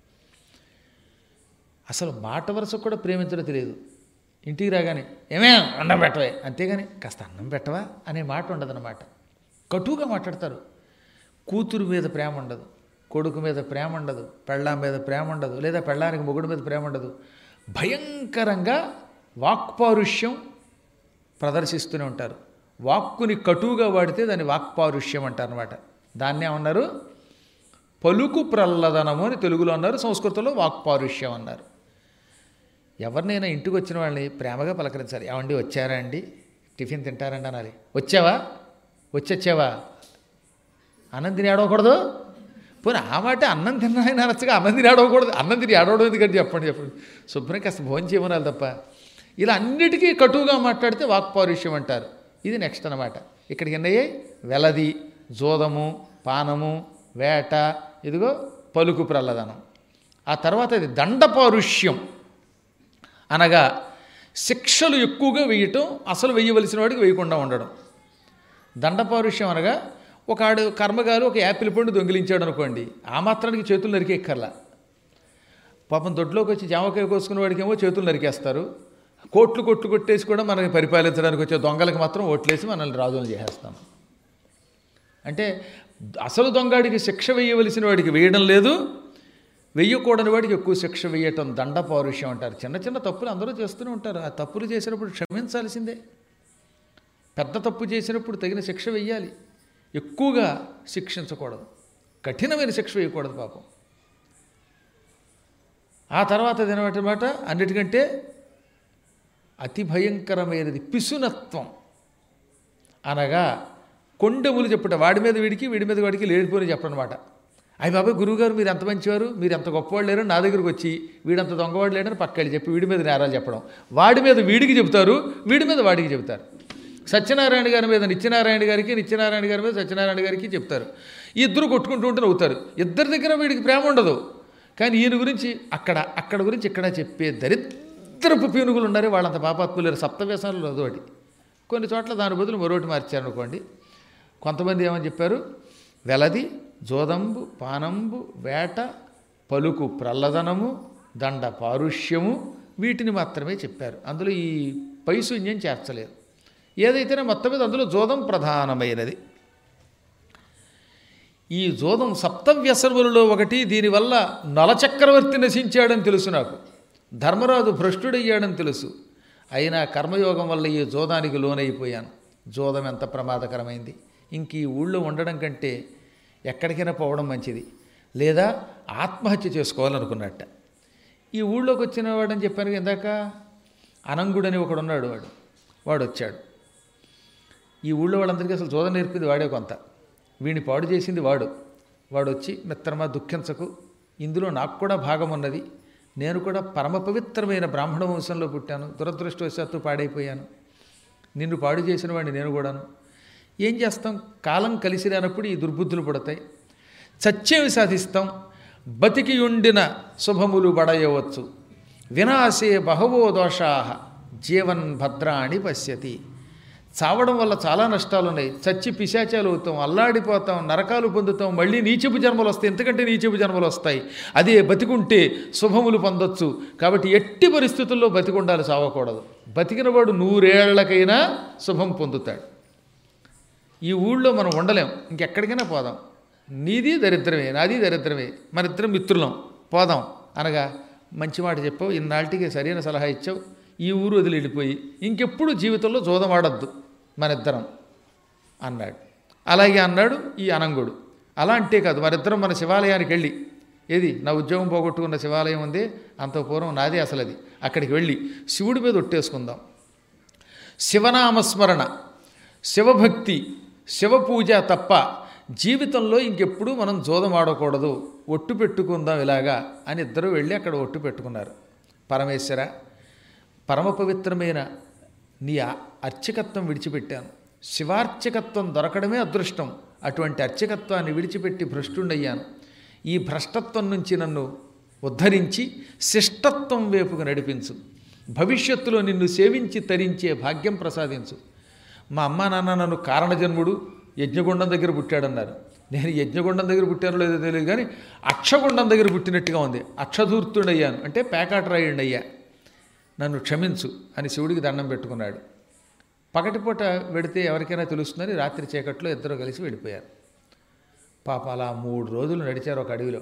అసలు మాట వరుస కూడా ప్రేమించడం తెలియదు. ఇంటికి రాగానే ఏమే అన్నం పెట్టవే, అంతేగాని కాస్త అన్నం పెట్టవా అనే మాట ఉండదన్నమాట. కటువుగా మాట్లాడతారు. కూతురు మీద ప్రేమ ఉండదు, కొడుకు మీద ప్రేమ ఉండదు, పెళ్ళాం మీద ప్రేమ ఉండదు, లేదా పెళ్ళానికి మొగుడు మీద ప్రేమ ఉండదు. భయంకరంగా వాక్పారుష్యం ప్రదర్శిస్తూనే ఉంటారు. వాక్కుని కటువుగా వాడితే దాన్ని వాక్పారుష్యం అంటారు అనమాట. దాన్నే అన్నారు పలుకు ప్రల్లదనము అని తెలుగులో అన్నారు, సంస్కృతంలో వాక్పారుష్యం అన్నారు. ఎవరినైనా ఇంటికి వచ్చిన వాళ్ళని ప్రేమగా పలకరించాలి. ఏమండి వచ్చారా అండి, టిఫిన్ తింటారండి అనాలి. వచ్చావా, వచ్చొచ్చావా, అన్నం తిని ఆడవకూడదు. పోనీ ఆ మాట అన్నం తిన్నాయని అనొచ్చుగా, అన్నం తిని ఆడవకూడదు. అన్నం తిని ఆడవడం ఎందుకంటే చెప్పండి చెప్పండి శుభ్రం కాస్త భోజనం చేయమనాలి తప్ప. ఇలా అన్నిటికీ కటువుగా మాట్లాడితే వాక్పారుష్యం అంటారు. ఇది నెక్స్ట్ అనమాట. ఇక్కడికి ఎన్నయ్యాయి, వెలది, జోదము, పానము, వేట, ఇదిగో పలుకు ప్రల్లదనం. ఆ తర్వాత ఇది దండపారుష్యం, అనగా శిక్షలు ఎక్కువగా వేయటం, అసలు వేయవలసిన వాడికి వేయకుండా ఉండడం. దండపారుష్యం అనగా ఒక ఆడు కర్మగారు ఒక యాపిల్ పండు దొంగిలించాడు అనుకోండి, ఆ మాత్రానికి చేతులు నరికేక్కర్లా. పాపం దొడ్లోకి వచ్చి జామకాయ కోసుకునే వాడికేమో చేతులు నరికేస్తారు. కోట్లు కొట్లు కొట్టేసి కూడా మనకి పరిపాలించడానికి వచ్చే దొంగలకు మాత్రం ఓట్లేసి మనల్ని రాజులను చేసేస్తాం. అంటే అసలు దొంగడికి శిక్ష వేయవలసిన వాడికి వేయడం లేదు, వెయ్యకూడని వాడికి ఎక్కువ శిక్ష వేయటం దండపారుష్యం అంటారు. చిన్న చిన్న తప్పులు అందరూ చేస్తూనే ఉంటారు. ఆ తప్పులు చేసినప్పుడు క్షమించాల్సిందే. పెద్ద తప్పు చేసినప్పుడు తగిన శిక్ష వెయ్యాలి, ఎక్కువగా శిక్షించకూడదు, కఠినమైన శిక్ష వేయకూడదు పాపం. ఆ తర్వాత దినమాట అన్నిటికంటే అతి భయంకరమైనది పిసునత్వం, అనగా కొండెములు చెప్పుట, వాడి మీద వీడికి వీడి మీద వాడికి లేడిపోని చెప్పనమాట. అయ్యి బాబాయ్ గురువుగారు మీరు ఎంత మంచివారు, మీరు ఎంత గొప్పవాళ్ళు లేరని నా దగ్గరికి వచ్చి వీడంత దొంగవాడు లేడని పక్కకి చెప్పి వీడి మీద నేరాలు చెప్పడం, వాడి మీద వీడికి చెబుతారు, వీడి మీద వాడికి చెబుతారు. సత్యనారాయణ గారి మీద నిత్యనారాయణ గారికి, నిత్యనారాయణ గారి మీద సత్యనారాయణ గారికి చెప్తారు. ఇద్దరు కొట్టుకుంటూ ఉంటే నవ్వుతారు. ఇద్దరి దగ్గర వీడికి ప్రేమ ఉండదు, కానీ ఈయన గురించి అక్కడ అక్కడ గురించి ఇక్కడ చెప్పే దరిద్రపు పీనుగులు ఉన్నారు. వాళ్ళంత పాపాత్ములు లేరు. సప్తవ్యసనాలు అదొకటి. కొన్ని చోట్ల దాని బదులు మరొకటి మార్చారనుకోండి. కొంతమంది ఏమని చెప్పారు, వెలది, జోదంబు, పానంబు, వేట, పలుకు ప్రల్లదనము, దండ పారుష్యము, వీటిని మాత్రమే చెప్పారు. అందులో ఈ పైశూన్యం చేర్చలేరు. ఏదైతేనే మొత్తం మీద అందులో జోదం ప్రధానమైనది. ఈ జోదం సప్తవ్యసనములలో ఒకటి. దీనివల్ల నలచక్రవర్తి నశించాడని తెలుసు నాకు, ధర్మరాజు భ్రష్టుడయ్యాడని తెలుసు. అయినా కర్మయోగం వల్ల ఈ జోదానికి లోనైపోయాను. జోదం ఎంత ప్రమాదకరమైంది. ఇంక ఈ ఊళ్ళో ఉండడం కంటే ఎక్కడికైనా పోవడం మంచిది, లేదా ఆత్మహత్య చేసుకోవాలనుకున్నట్ట. ఈ ఊళ్ళోకి వచ్చిన వాడని చెప్పాను ఇందాక, అనంగుడని ఒకడు ఉన్నాడు. వాడు వాడు వచ్చాడు. ఈ ఊళ్ళో వాళ్ళందరికీ అసలు జోదం నేర్పింది వాడే కొంత. వీడిని పాడు చేసింది వాడు. వాడు వచ్చి, మిత్రమా దుఃఖించకు, ఇందులో నాకు కూడా భాగం ఉన్నది. నేను కూడా పరమ పవిత్రమైన బ్రాహ్మణ వంశంలో పుట్టాను, దురదృష్టవశాత్తు పాడైపోయాను. నిన్ను పాడు చేసిన వాడిని నేను కూడాను. ఏం చేస్తాం, కాలం కలిసి రానప్పుడు ఈ దుర్బుద్ధులు పడతాయి. చచ్చేవి సాధిస్తాం, బతికి ఉండిన శుభములు బడయవచ్చు. వినాశే బహవో దోషాః జీవన్ భద్రాణి పశ్యతి. చావడం వల్ల చాలా నష్టాలు ఉన్నాయి. చచ్చి పిశాచాలు అవుతాం, అల్లాడిపోతాం, నరకాలు పొందుతాం, మళ్ళీ నీచపు జన్మలు వస్తాయి, ఎంతకంటే నీచపు జన్మలు వస్తాయి. అదే బతికుంటే శుభములు పొందొచ్చు. కాబట్టి ఎట్టి పరిస్థితుల్లో బతికుండాలి, చావకూడదు. బతికినవాడు నూరేళ్లకైనా శుభం పొందుతాడు. ఈ ఊళ్ళో మనం ఉండలేం, ఇంకెక్కడికైనా పోదాం. నీది దరిద్రమే, నాది దరిద్రమే, మన ఇద్దరం మిత్రులం, పోదాం అనగా మంచి మాట చెప్పావు, ఇన్నాళ్ళకి సరైన సలహా ఇచ్చావు, ఈ ఊరు వదిలి వెళ్ళిపోయి ఇంకెప్పుడు జీవితంలో జోదమాడద్దు మనిద్దరం అన్నాడు. అలాగే అన్నాడు ఈ అనంగుడు. అలా అంటే కాదు, మరిద్దరం మన శివాలయానికి వెళ్ళి, ఏది నా ఉద్యోగం పోగొట్టుకున్న శివాలయం ఉంది, అంత పూర్వం నాదే అసలు అది, అక్కడికి వెళ్ళి శివుడి మీద ఒట్టేసుకుందాం. శివనామస్మరణ, శివభక్తి, శివపూజ తప్ప జీవితంలో ఇంకెప్పుడు మనం జోదం ఆడకూడదు, ఒట్టు పెట్టుకుందాం ఇలాగా అని ఇద్దరు వెళ్ళి అక్కడ ఒట్టు పెట్టుకున్నారు. పరమేశ్వర, పరమ పవిత్రమైన నీ అర్చకత్వం విడిచిపెట్టాను, శివార్చకత్వం దొరకడమే అదృష్టం, అటువంటి అర్చకత్వాన్ని విడిచిపెట్టి భ్రష్టుడయ్యాను. ఈ భ్రష్టత్వం నుంచి నన్ను ఉద్ధరించి శిష్టత్వం వైపుకు నడిపించు, భవిష్యత్తులో నిన్ను సేవించి తరించే భాగ్యం ప్రసాదించు. మా అమ్మా నాన్న నన్ను కారణజన్ముడు యజ్ఞగుండం దగ్గర పుట్టాడన్నారు. నేను యజ్ఞగుండం దగ్గర పుట్టానో లేదో తెలియదు, కానీ అక్షగుండం దగ్గర పుట్టినట్టుగా ఉంది. అక్షధూర్తుడయ్యాను అంటే పేకాటరాయుడయ్యా, నన్ను క్షమించు అని శివుడికి దండం పెట్టుకున్నాడు. పగటిపూట వెడితే ఎవరికైనా తెలుస్తుందని రాత్రి చీకట్లో ఇద్దరు కలిసి వెళ్ళిపోయారు. పాప అలా మూడు రోజులు నడిచారు ఒక అడవిలో.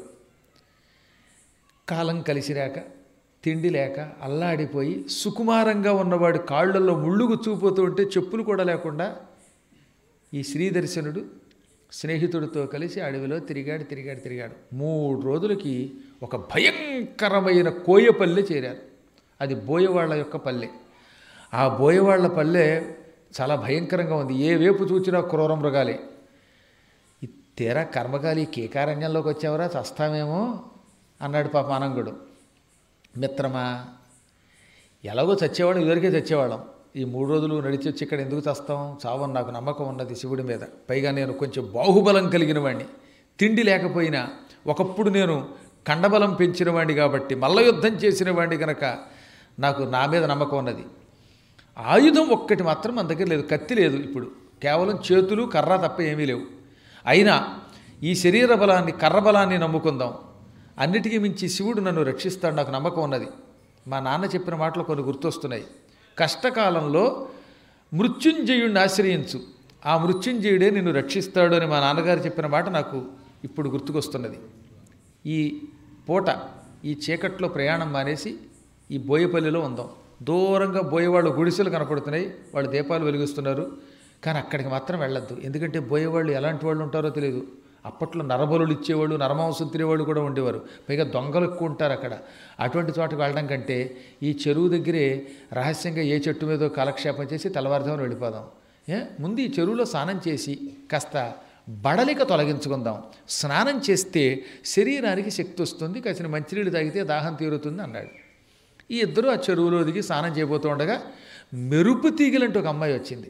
కాలం కలిసిరాక, తిండి లేక అల్లాడిపోయి సుకుమారంగా ఉన్నవాడు కాళ్ళల్లో ముళ్ళు గుచ్చుకుపోతూ ఉంటే చెప్పులు కూడా లేకుండా ఈ శ్రీదర్శనుడు స్నేహితుడితో కలిసి అడవిలో తిరిగాడు తిరిగాడు తిరిగాడు మూడు రోజులకి ఒక భయంకరమైన కోయపల్లె చేరారు. అది బోయవాళ్ల యొక్క పల్లె. ఆ బోయవాళ్ల పల్లె చాలా భయంకరంగా ఉంది. ఏ వైపు చూచినా క్రూర మృగాలే. తీరా కర్మకాలి కేకారణ్యంలోకి వచ్చావరా, చస్తామేమో అన్నాడు పాప అనంగుడు. మిత్రమా, ఎలాగో చచ్చేవాళ్ళం, ఇదివరకే చచ్చేవాళ్ళం, ఈ మూడు రోజులు నడిచి వచ్చి ఇక్కడ ఎందుకు చస్తాం, చావని నాకు నమ్మకం ఉన్నది శివుడి మీద. పైగా నేను కొంచెం బాహుబలం కలిగిన వాడిని, తిండి లేకపోయినా ఒకప్పుడు నేను కండబలం పెంచిన వాడిని కాబట్టి, మల్ల యుద్ధం చేసిన వాడిని కనుక నాకు నా మీద నమ్మకం ఉన్నది. ఆయుధం ఒక్కటి మాత్రం మన దగ్గర లేదు, కత్తి లేదు. ఇప్పుడు కేవలం చేతులు కర్ర తప్ప ఏమీ లేవు. అయినా ఈ శరీర బలాన్ని, కర్ర బలాన్ని నమ్ముకుందాం. అన్నిటికీ మించి శివుడు నన్ను రక్షిస్తాడు, నాకు నమ్మకం ఉన్నది. మా నాన్న చెప్పిన మాటలు కొన్ని గుర్తొస్తున్నాయి. కష్టకాలంలో మృత్యుంజయుడిని ఆశ్రయించు, ఆ మృత్యుంజయుడే నిన్ను రక్షిస్తాడు అని మా నాన్నగారు చెప్పిన మాట నాకు ఇప్పుడు గుర్తుకొస్తున్నది. ఈ పూట ఈ చీకట్లో ప్రయాణం మానేసి ఈ బోయపల్లిలో ఉందాం. దూరంగా బోయేవాళ్ళు గుడిసెలు కనపడుతున్నాయి, వాళ్ళు దీపాలు వెలిగిస్తున్నారు. కానీ అక్కడికి మాత్రం వెళ్ళొద్దు. ఎందుకంటే పోయేవాళ్ళు ఎలాంటి వాళ్ళు ఉంటారో తెలియదు. అప్పట్లో నరబలులు ఇచ్చేవాళ్ళు, నరమాంసం తినేవాళ్ళు కూడా ఉండేవారు. పైగా దొంగలు ఎక్కువ ఉంటారు అక్కడ. అటువంటి చోటకి వెళ్ళడం కంటే ఈ చెరువు దగ్గరే రహస్యంగా ఏ చెట్టు మీదో కాలక్షేపం చేసి తెల్లవారుజామున వెళ్ళిపోదాం. ఏ ముందు ఈ చెరువులో స్నానం చేసి కాస్త బడలిక తొలగించుకుందాం. స్నానం చేస్తే శరీరానికి శక్తి వస్తుంది, కాసిన మంచినీళ్ళు తాగితే దాహం తీరుతుంది అన్నాడు. ఈ ఇద్దరు ఆ చెరువులో దిగి స్నానం చేయబోతూ ఉండగా మెరుపు తీగలంటూ ఒక అమ్మాయి వచ్చింది.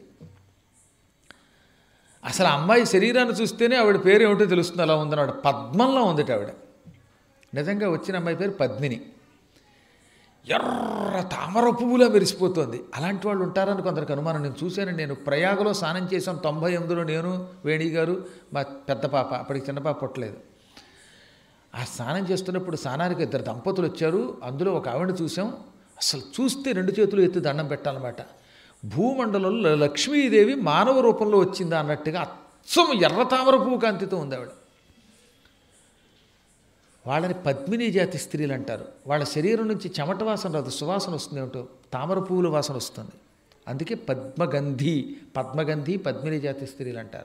అసలు ఆ అమ్మాయి శరీరాన్ని చూస్తేనే ఆవిడ పేరు ఏమిటో తెలుస్తుంది. అలా ఉందన్నాడు. పద్మంలో ఉందట ఆవిడ. నిజంగా వచ్చిన అమ్మాయి పేరు పద్మిని. ఎర్ర తామర పువ్వులా మెరిసిపోతుంది. అలాంటి వాళ్ళు ఉంటారని కొందరికి అనుమానం. నేను చూశాను. నేను ప్రయాగలో స్నానం చేశాను తొంభై ఎనిమిదిలో, నేను, వేణి గారు, మా పెద్ద పాప, అప్పటికి చిన్న పాప పుట్టలేదు. ఆ స్నానం చేస్తున్నప్పుడు స్నానానికి ఇద్దరు దంపతులు వచ్చారు. అందులో ఒక ఆవిడని చూసాం. అసలు చూస్తే రెండు చేతులు ఎత్తి దండం పెట్టాలన్నమాట. భూమండలంలో లక్ష్మీదేవి మానవ రూపంలో వచ్చిందా అన్నట్టుగా అచ్చం ఎర్ర తామర పువ్వు కాంతితో ఉంది ఆవిడ. వాళ్ళని పద్మిని జాతి స్త్రీలు అంటారు. వాళ్ళ శరీరం నుంచి చెమట వాసన రాదు, సువాసన వస్తుంది. ఏమిటో తామర పువ్వుల వాసన వస్తుంది. అందుకే పద్మగంధి పద్మగంధి పద్మిని జాతి స్త్రీలు అంటారు.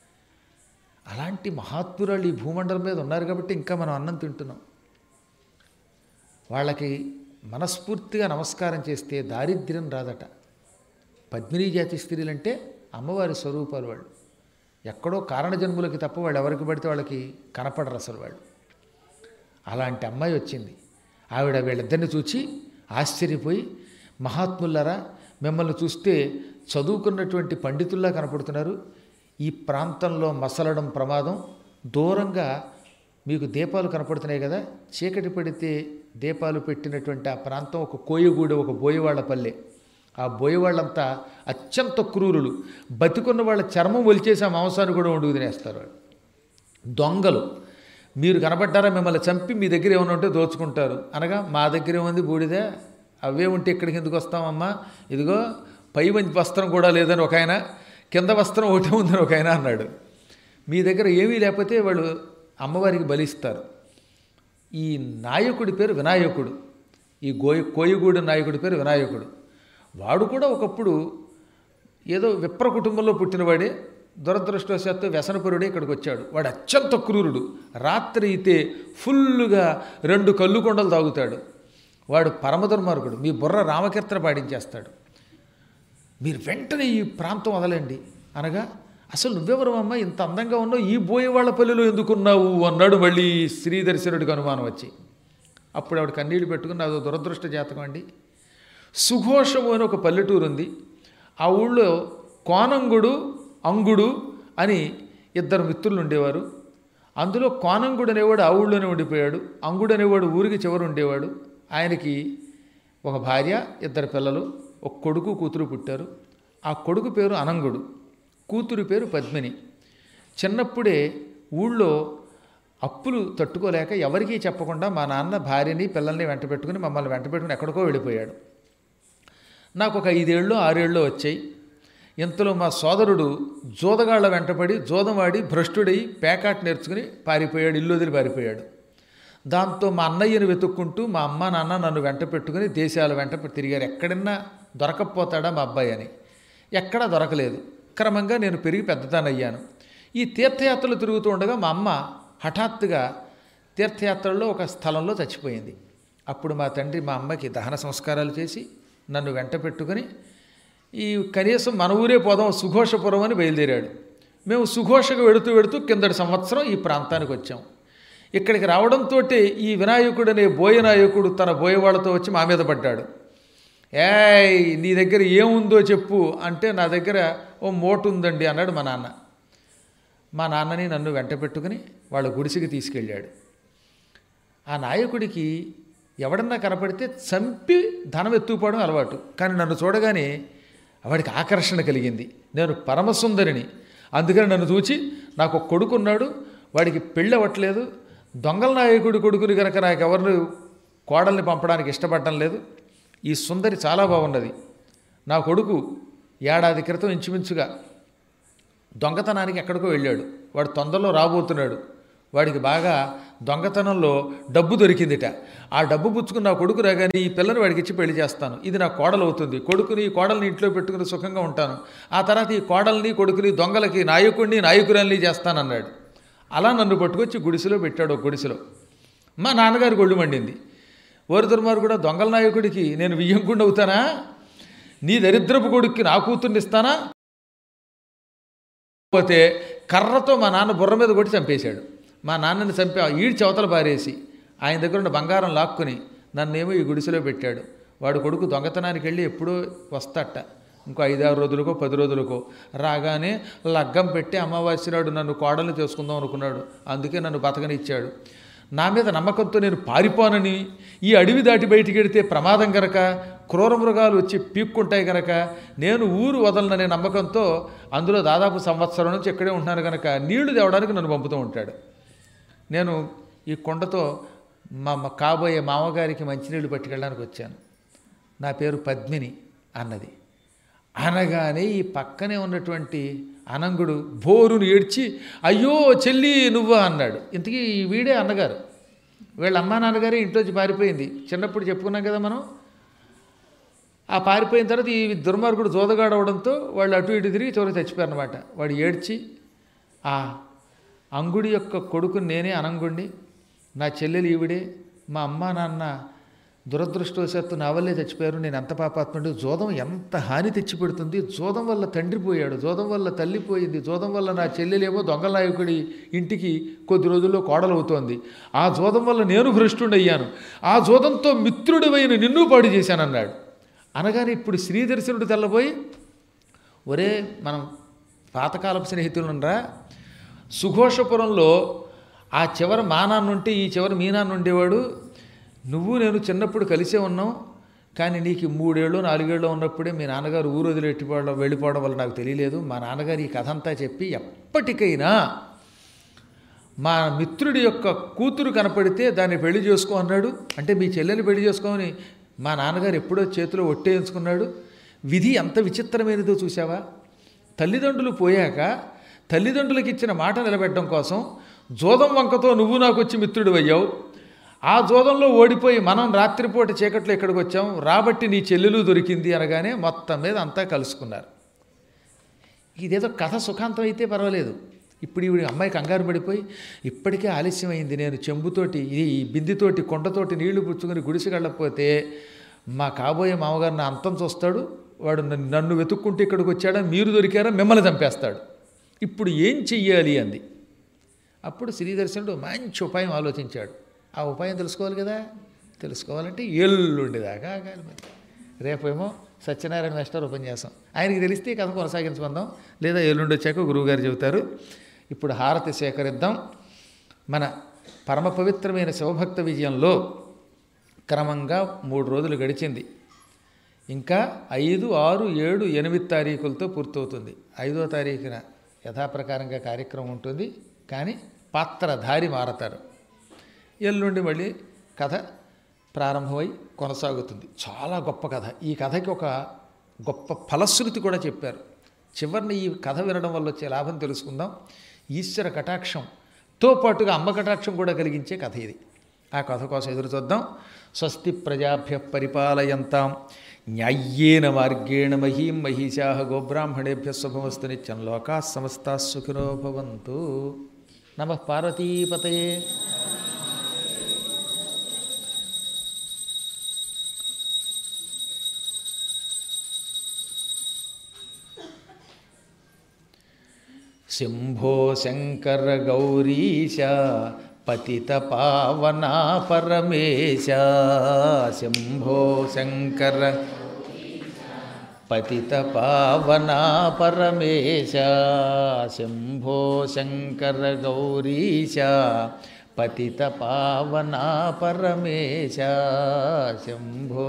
అలాంటి మహాత్మురాళ్ళు ఈ భూమండలం మీద ఉన్నారు కాబట్టి ఇంకా మనం అన్నం తింటున్నాం. వాళ్ళకి మనస్ఫూర్తిగా నమస్కారం చేస్తే దారిద్ర్యం రాదట. పద్మిని జాతి స్త్రీలంటే అమ్మవారి స్వరూపాలు. వాళ్ళు ఎక్కడో కారణజన్ములకి తప్ప వాళ్ళు ఎవరికి పడితే వాళ్ళకి కనపడరు అసలు వాళ్ళు. అలాంటి అమ్మాయి వచ్చింది. ఆవిడ వీళ్ళిద్దరిని చూచి ఆశ్చర్యపోయి, మహాత్ములారా, మిమ్మల్ని చూస్తే చదువుకున్నటువంటి పండితుల్లా కనపడుతున్నారు. ఈ ప్రాంతంలో మసలడం ప్రమాదం. దూరంగా మీకు దీపాలు కనపడుతున్నాయి కదా, చీకటి పడితే దీపాలు పెట్టినటువంటి ఆ ప్రాంతం ఒక కోయగూడె, ఒక బోయవాళ్ల పల్లె. ఆ బోయవాళ్ళంతా అత్యంత క్రూరులు. బతికున్న వాళ్ళ చర్మం ఒలిచేసి ఆ మాంసాన్ని కూడా వండుకు తినేస్తారు. వాళ్ళు దొంగలు. మీరు కనబడ్డారా మిమ్మల్ని చంపి మీ దగ్గర ఏమైనా ఉంటే దోచుకుంటారు. అనగా మా దగ్గర ఏముంది బూడిదే, అవే ఉంటే ఇక్కడికి ఎందుకు వస్తామమ్మా, ఇదిగో పై వస్త్రం కూడా లేదని ఒక ఆయన, కింద వస్త్రం ఒకటే ఉందని ఒక ఆయన అన్నాడు. మీ దగ్గర ఏమీ లేకపోతే వాళ్ళు అమ్మవారికి బలిస్తారు. ఈ నాయకుడి పేరు వినాయకుడు. ఈ గోయ కోయగూడు నాయకుడి పేరు వినాయకుడు. వాడు కూడా ఒకప్పుడు ఏదో విప్ర కుటుంబంలో పుట్టినవాడే, దురదృష్టవశాత్తు వ్యసనపరుడే ఇక్కడికి వచ్చాడు. వాడు అత్యంత క్రూరుడు. రాత్రి అయితే ఫుల్లుగా రెండు కళ్ళు కొండలు తాగుతాడు. వాడు పరమదుర్మార్గుడు. మీ బుర్ర రామకీర్తన పాడించేస్తాడు. మీరు వెంటనే ఈ ప్రాంతం వదలండి అనగా, అసలు నువ్వెవరు అమ్మ, ఇంత అందంగా ఉన్నావు, ఈ బోయేవాళ్ల పల్లెలో ఎందుకున్నావు అన్నాడు. మళ్ళీ శ్రీదర్శనుడికి అనుమానం వచ్చి అప్పుడు ఆవిడ కన్నీళ్ళు పెట్టుకుని, నాదో దురదృష్ట జాతకం అండి. సుఘోషము అని ఒక పల్లెటూరు ఉంది. ఆ ఊళ్ళో కోనంగుడు, అంగుడు అని ఇద్దరు మిత్రులు ఉండేవారు. అందులో కోనంగుడు అనేవాడు ఆ ఊళ్ళోనే ఉండిపోయాడు. అంగుడు అనేవాడు ఊరికి చివరు ఉండేవాడు. ఆయనకి ఒక భార్య, ఇద్దరు పిల్లలు, ఒక కొడుకు కూతురు పుట్టారు. ఆ కొడుకు పేరు అనంగుడు, కూతురు పేరు పద్మిని. చిన్నప్పుడే ఊళ్ళో అప్పులు తట్టుకోలేక ఎవరికీ చెప్పకుండా మా నాన్న భార్యని పిల్లల్ని వెంట పెట్టుకుని మమ్మల్ని వెంట పెట్టుకుని ఎక్కడికో వెళ్ళిపోయాడు. నాకు ఒక ఐదేళ్ళు ఆరేళ్ళు వచ్చాయి. ఇంతలో మా సోదరుడు జోదగాళ్ల వెంటపడి జోదమాడి భ్రష్టుడై పేకాట్ నేర్చుకుని పారిపోయాడు, ఇల్లు వదిలి పారిపోయాడు. దాంతో మా అన్నయ్యను వెతుక్కుంటూ మా అమ్మ నాన్న నన్ను వెంట పెట్టుకుని దేశాల వెంట తిరిగారు. ఎక్కడన్నా దొరకపోతాడా మా అబ్బాయి అని. ఎక్కడా దొరకలేదు. క్రమంగా నేను పెరిగి పెద్దదానయ్యాను. ఈ తీర్థయాత్రలు తిరుగుతూ ఉండగా మా అమ్మ హఠాత్తుగా తీర్థయాత్రల్లో ఒక స్థలంలో చచ్చిపోయింది. అప్పుడు మా తండ్రి మా అమ్మకి దహన సంస్కారాలు చేసి నన్ను వెంట పెట్టుకుని ఈ కనీసం మన ఊరే పోదాం సుఘోషపురం అని బయలుదేరాడు. మేము సుఘోషగా వెడుతూ వెడుతూ కిందటి సంవత్సరం ఈ ప్రాంతానికి వచ్చాం. ఇక్కడికి రావడంతో ఈ వినాయకుడు అనే బోయనాయకుడు తన బోయవాళ్లతో వచ్చి మా మీద పడ్డాడు. ఏయ్, నీ దగ్గర ఏముందో చెప్పు అంటే, నా దగ్గర ఓ మోటు ఉందండి అన్నాడు మా నాన్న. మా నాన్నని నన్ను వెంట పెట్టుకుని వాళ్ళ గుడిసెకి తీసుకెళ్ళాడు. ఆ నాయకుడికి ఎవడన్నా కనపడితే చంపి ధనం ఎత్తుకుపోవడం అలవాటు. కానీ నన్ను చూడగానే వాడికి ఆకర్షణ కలిగింది. నేను పరమసుందరిని. అందుకని నన్ను చూచి, నాకు ఒక కొడుకున్నాడు, వాడికి పెళ్ళి అవ్వట్లేదు, దొంగల నాయకుడి కొడుకుని కనుక నాకు ఎవరిని కోడల్ని పంపడానికి ఇష్టపడటం లేదు, ఈ సుందరి చాలా బాగున్నది, నా కొడుకు ఏడాది క్రితం ఇంచుమించుగా దొంగతనానికి ఎక్కడికో వెళ్ళాడు, వాడు తొందరలో రాబోతున్నాడు, వాడికి బాగా దొంగతనంలో డబ్బు దొరికిందిట. ఆ డబ్బు పుచ్చుకున్న నా కొడుకు రాగానే ఈ పిల్లని వాడికి ఇచ్చి పెళ్లి చేస్తాను, ఇది నా కోడలు అవుతుంది, కొడుకుని కోడల్ని ఇంట్లో పెట్టుకుని సుఖంగా ఉంటాను, ఆ తర్వాత ఈ కోడల్ని కొడుకుని దొంగలకి నాయకుడిని నాయకురాల్ని చేస్తానన్నాడు. అలా నన్ను పట్టుకొచ్చి గుడిసెలో పెట్టాడు. ఒక గుడిసెలో మా నాన్నగారు గొళ్ళు మండింది. ఓరి దుర్మారు కూడా దొంగల నాయకుడికి నేను వియ్యంకుండా అవుతానా? నీ దరిద్రపు కొడుక్కి నా కూతుర్ని ఇస్తానా? పోతే కర్రతో మా నాన్న బుర్ర మీద కొట్టి చంపేశాడు. మా నాన్నని చంపా ఈడ్చి అవతల పారేసి ఆయన దగ్గర ఉన్న బంగారం లాక్కుని నన్నేమో ఈ గుడిసెలో పెట్టాడు. వాడు కొడుకు దొంగతనానికి వెళ్ళి ఎప్పుడో వస్తాట, ఇంకో ఐదారు రోజులకో పది రోజులకో రాగానే లగ్గం పెట్టి అమావాస్య నాడు నన్ను కోడలు చేసుకుందాం అనుకున్నాడు. అందుకే నన్ను బతకనిచ్చాడు. నా మీద నమ్మకంతో నేను పారిపోనని, ఈ అడవి దాటి బయటికి వెడితే ప్రమాదం గనక, క్రూర మృగాలు వచ్చి పీక్కుంటాయి కనుక నేను ఊరు వదలననే నమ్మకంతో అందులో దాదాపు సంవత్సరం నుంచి ఇక్కడే ఉంటున్నాను కనుక నీళ్లు తేవడానికి నన్ను పంపుతూ ఉంటాడు. నేను ఈ కొండతో మా కాబోయే మామగారికి మంచినీళ్ళు పట్టుకెళ్ళడానికి వచ్చాను, నా పేరు పద్మిని అన్నది. అనగానే ఈ పక్కనే ఉన్నటువంటి అనంగుడు బోరును ఏడ్చి అయ్యో చెల్లి నువ్వా అన్నాడు. ఇంతకీ వీడే అన్నగారు, వీళ్ళ అమ్మా నాన్నగారే ఇంట్లోంచి పారిపోయింది. చిన్నప్పుడు చెప్పుకున్నాం కదా మనం. ఆ పారిపోయిన తర్వాత ఈ దుర్మార్గుడు జోదగాడు అవడంతో వాళ్ళు అటు ఇటు తిరిగి చివరికి చచ్చిపోయారనమాట. వాడు ఏడ్చి ఆ అంగుడి యొక్క కొడుకుని నేనే అనంగుడిని, నా చెల్లెలు ఈవిడే, మా అమ్మ నాన్న దురదృష్టవశాత్తు నా వల్లే చచ్చిపోయారు, నేను ఎంత పాపాత్ముడు, జోదం ఎంత హాని తెచ్చిపెడుతుంది, జోదం వల్ల తండ్రి పోయాడు, జోదం వల్ల తల్లి పోయింది, జోదం వల్ల నా చెల్లెలేమో దొంగల నాయకుడి ఇంటికి కొద్ది రోజుల్లో కోడలవుతోంది, ఆ జోదం వల్ల నేను భ్రష్టుడయ్యాను, ఆ జోదంతో మిత్రుడివైన నిన్ను పాడు చేశానన్నాడు. అనగానే ఇప్పుడు శ్రీదర్శనుడు తెల్లబోయి ఒరే మనం పాతకాలపు స్నేహితులునరా, సుఘోషపురంలో ఆ చివర మా నాన్న ఉంటే ఈ చివర మీ నాన్న ఉండేవాడు, నువ్వు నేను చిన్నప్పుడు కలిసే ఉన్నాం, కానీ నీకు మూడేళ్ళు నాలుగేళ్ళు ఉన్నప్పుడే మీ నాన్నగారు ఊరు వదిలి వెళ్ళిపోవడం వెళ్ళిపోవడం వల్ల నాకు తెలియలేదు. మా నాన్నగారు ఈ కథ అంతా చెప్పి ఎప్పటికైనా మా మిత్రుడి యొక్క కూతురు కనపడితే దాన్ని పెళ్లి చేసుకో అన్నాడు. అంటే మీ చెల్లెని పెళ్లి చేసుకోమని మా నాన్నగారు ఎప్పుడో చేతిలో ఒట్టేయించుకున్నాడు. విధి ఎంత విచిత్రమైనదో చూసావా? తల్లిదండ్రులు పోయాక తల్లిదండ్రులకు ఇచ్చిన మాట నిలబెట్టడం కోసం జోదం వంకతో నువ్వు నాకు వచ్చి మిత్రుడు అయ్యావు. ఆ జోదంలో ఓడిపోయి మనం రాత్రిపూట చీకట్లో ఇక్కడికి వచ్చాం, రాబట్టి నీ చెల్లెలు దొరికింది అనగానే మొత్తం మీద అంతా కలుసుకున్నారు. ఇదేదో కథ సుఖాంతం అయితే పర్వాలేదు. ఇప్పుడు ఈవిడ అమ్మాయి కంగారు పడిపోయి ఇప్పటికే ఆలస్యమైంది, నేను చెంబుతోటి ఈ బిందితోటి కొండతోటి నీళ్లు పుచ్చుకొని గుడిసెకెళ్ళకపోతే మా కాబోయే మామగారు నా అంతం చూస్తాడు, వాడు నన్ను వెతుక్కుంటూ ఇక్కడికి వచ్చాడా, మీరు దొరికారా, మిమ్మల్ని చంపేస్తాడు, ఇప్పుడు ఏం చెయ్యాలి అంది. అప్పుడు శ్రీదర్శనుడు మంచి ఉపాయం ఆలోచించాడు. ఆ ఉపాయం తెలుసుకోవాలి కదా, తెలుసుకోవాలంటే ఎల్లుండిదాకా ఆగాలి. మరి రేపేమో సత్యనారాయణ మాస్టర్ ఉపన్యాసం, ఆయనకి తెలిస్తే కథ కొనసాగించుకుందాం, లేదా ఎల్లుండి వచ్చాక గురువుగారు చెబుతారు. ఇప్పుడు హారతి సేకరిద్దాం. మన పరమ పవిత్రమైన శివభక్త విజయంలో క్రమంగా మూడు రోజులు గడిచింది. ఇంకా ఐదు ఆరు ఏడు ఎనిమిది తారీఖులతో పూర్తవుతుంది. ఐదో తారీఖున యథాప్రకారంగా కార్యక్రమం ఉంటుంది, కానీ పాత్రధారి మారతారు. ఎల్లుండి మళ్ళీ కథ ప్రారంభమై కొనసాగుతుంది. చాలా గొప్ప కథ. ఈ కథకి ఒక గొప్ప ఫలశ్రుతి కూడా చెప్పారు. చివరిని ఈ కథ వినడం వల్ల వచ్చే లాభం తెలుసుకుందాం. ఈశ్వర కటాక్షంతో పాటుగా అమ్మ కటాక్షం కూడా కలిగించే కథ ఇది. ఆ కథ కోసం ఎదురు చూద్దాం. స్వస్తి ప్రజాభ్య పరిపాలయంతాం న్యాయ్యేన మార్గేణ మహీం మహిషాః గోబ్రాహ్మణేభ్య శుభమస్తు నిత్యం లోకాః సమస్తాః సుఖినో భవంతు. నమః పార్వతీపతయే. శంభో శంకర గౌరీశ పతిత పావన పరమేశ. శంభో శంకర పతిత పావన పరమేశ. శంభో శంకర గౌరీశ పతిత పావన పరమేశ. శంభో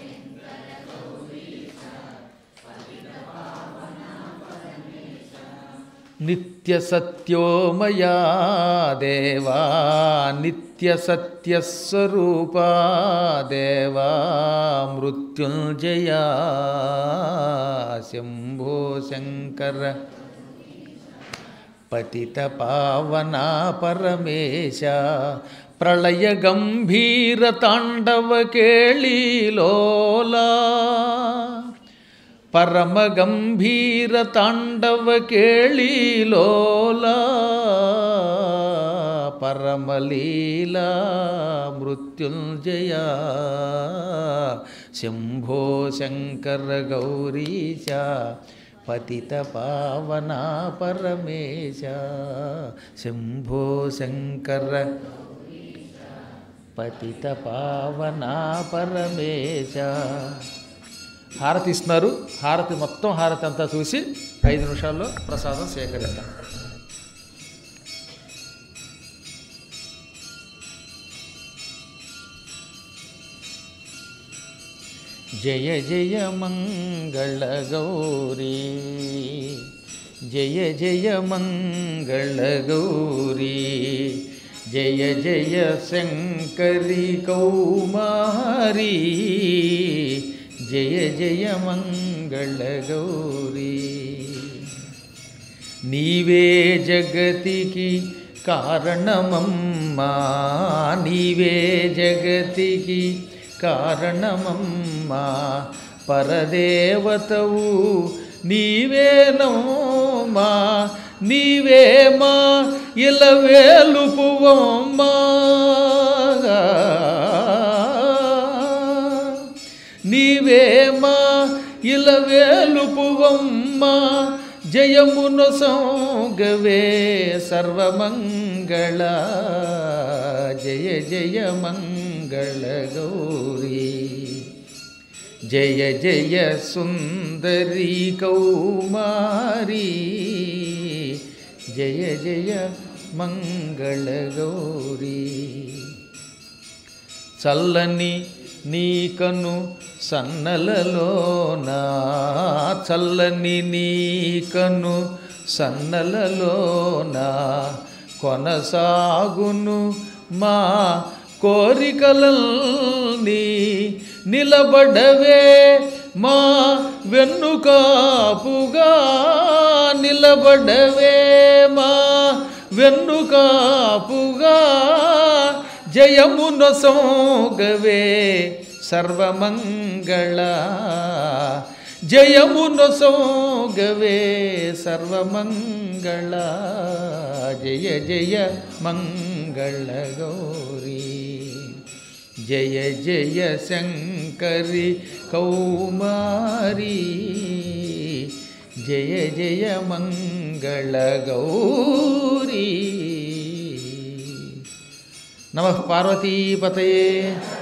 నిత్య సత్యోమయా దేవా నిత్య సత్యస్వరూపా దేవా మృత్యుంజయా. శంభో శంకర పతిత పావన పరమేశ ప్రళయ గంభీర తాండవ కేళీలోలా పరమ గంభీర తాండవ కేళీలోలా పరమలీలా మృత్యుంజయ శంభో శంకర గౌరీశ పతిత పావన పరమేశ శంభో శంకర పతిత పావన పరమేశ. హారతి ఇస్తున్నారు. హారతి మొత్తం హారతి అంతా చూసి ఐదు నిమిషాల్లో ప్రసాదం సేకరిద్దాం. జయ జయ మంగళ గౌరీ జయ జయ మంగళ గౌరీ జయ జయ శంకరి కౌమారీ జయ జయ మంగళ గౌరీ. నీవే జగతికి కారణమమ్మా నీవే జగతికి కారణమమ్మా పరదేవతవు నీవేనమ్మా నీవే మా ఇలవేలుపువమ్మా నీవే మా ఇలవేలుపువమ్మా జయమును సౌగవే సర్వమంగళ జయ జయ మంగళ గౌరీ జయ జయ సుందరి కౌమారీ జయ జయ మంగళ గౌరీ. చల్లని నీకను సన్నలలోనా చల్లని నీకను సన్నలలోనా కొనసాగును మా కోరికలల్ని నిలబడవే మా వెన్నుకాపుగా నిలబడవే మా వెన్నుకాపుగా జయమున సోగవే సర్వమంగళ జయమున సోగవే సర్వమంగళ జయ జయ మంగళ గౌరీ జయ జయ శంకరి కౌమారీ జయ జయ మంగళ గౌరీ. నమః పార్వతీపతయే.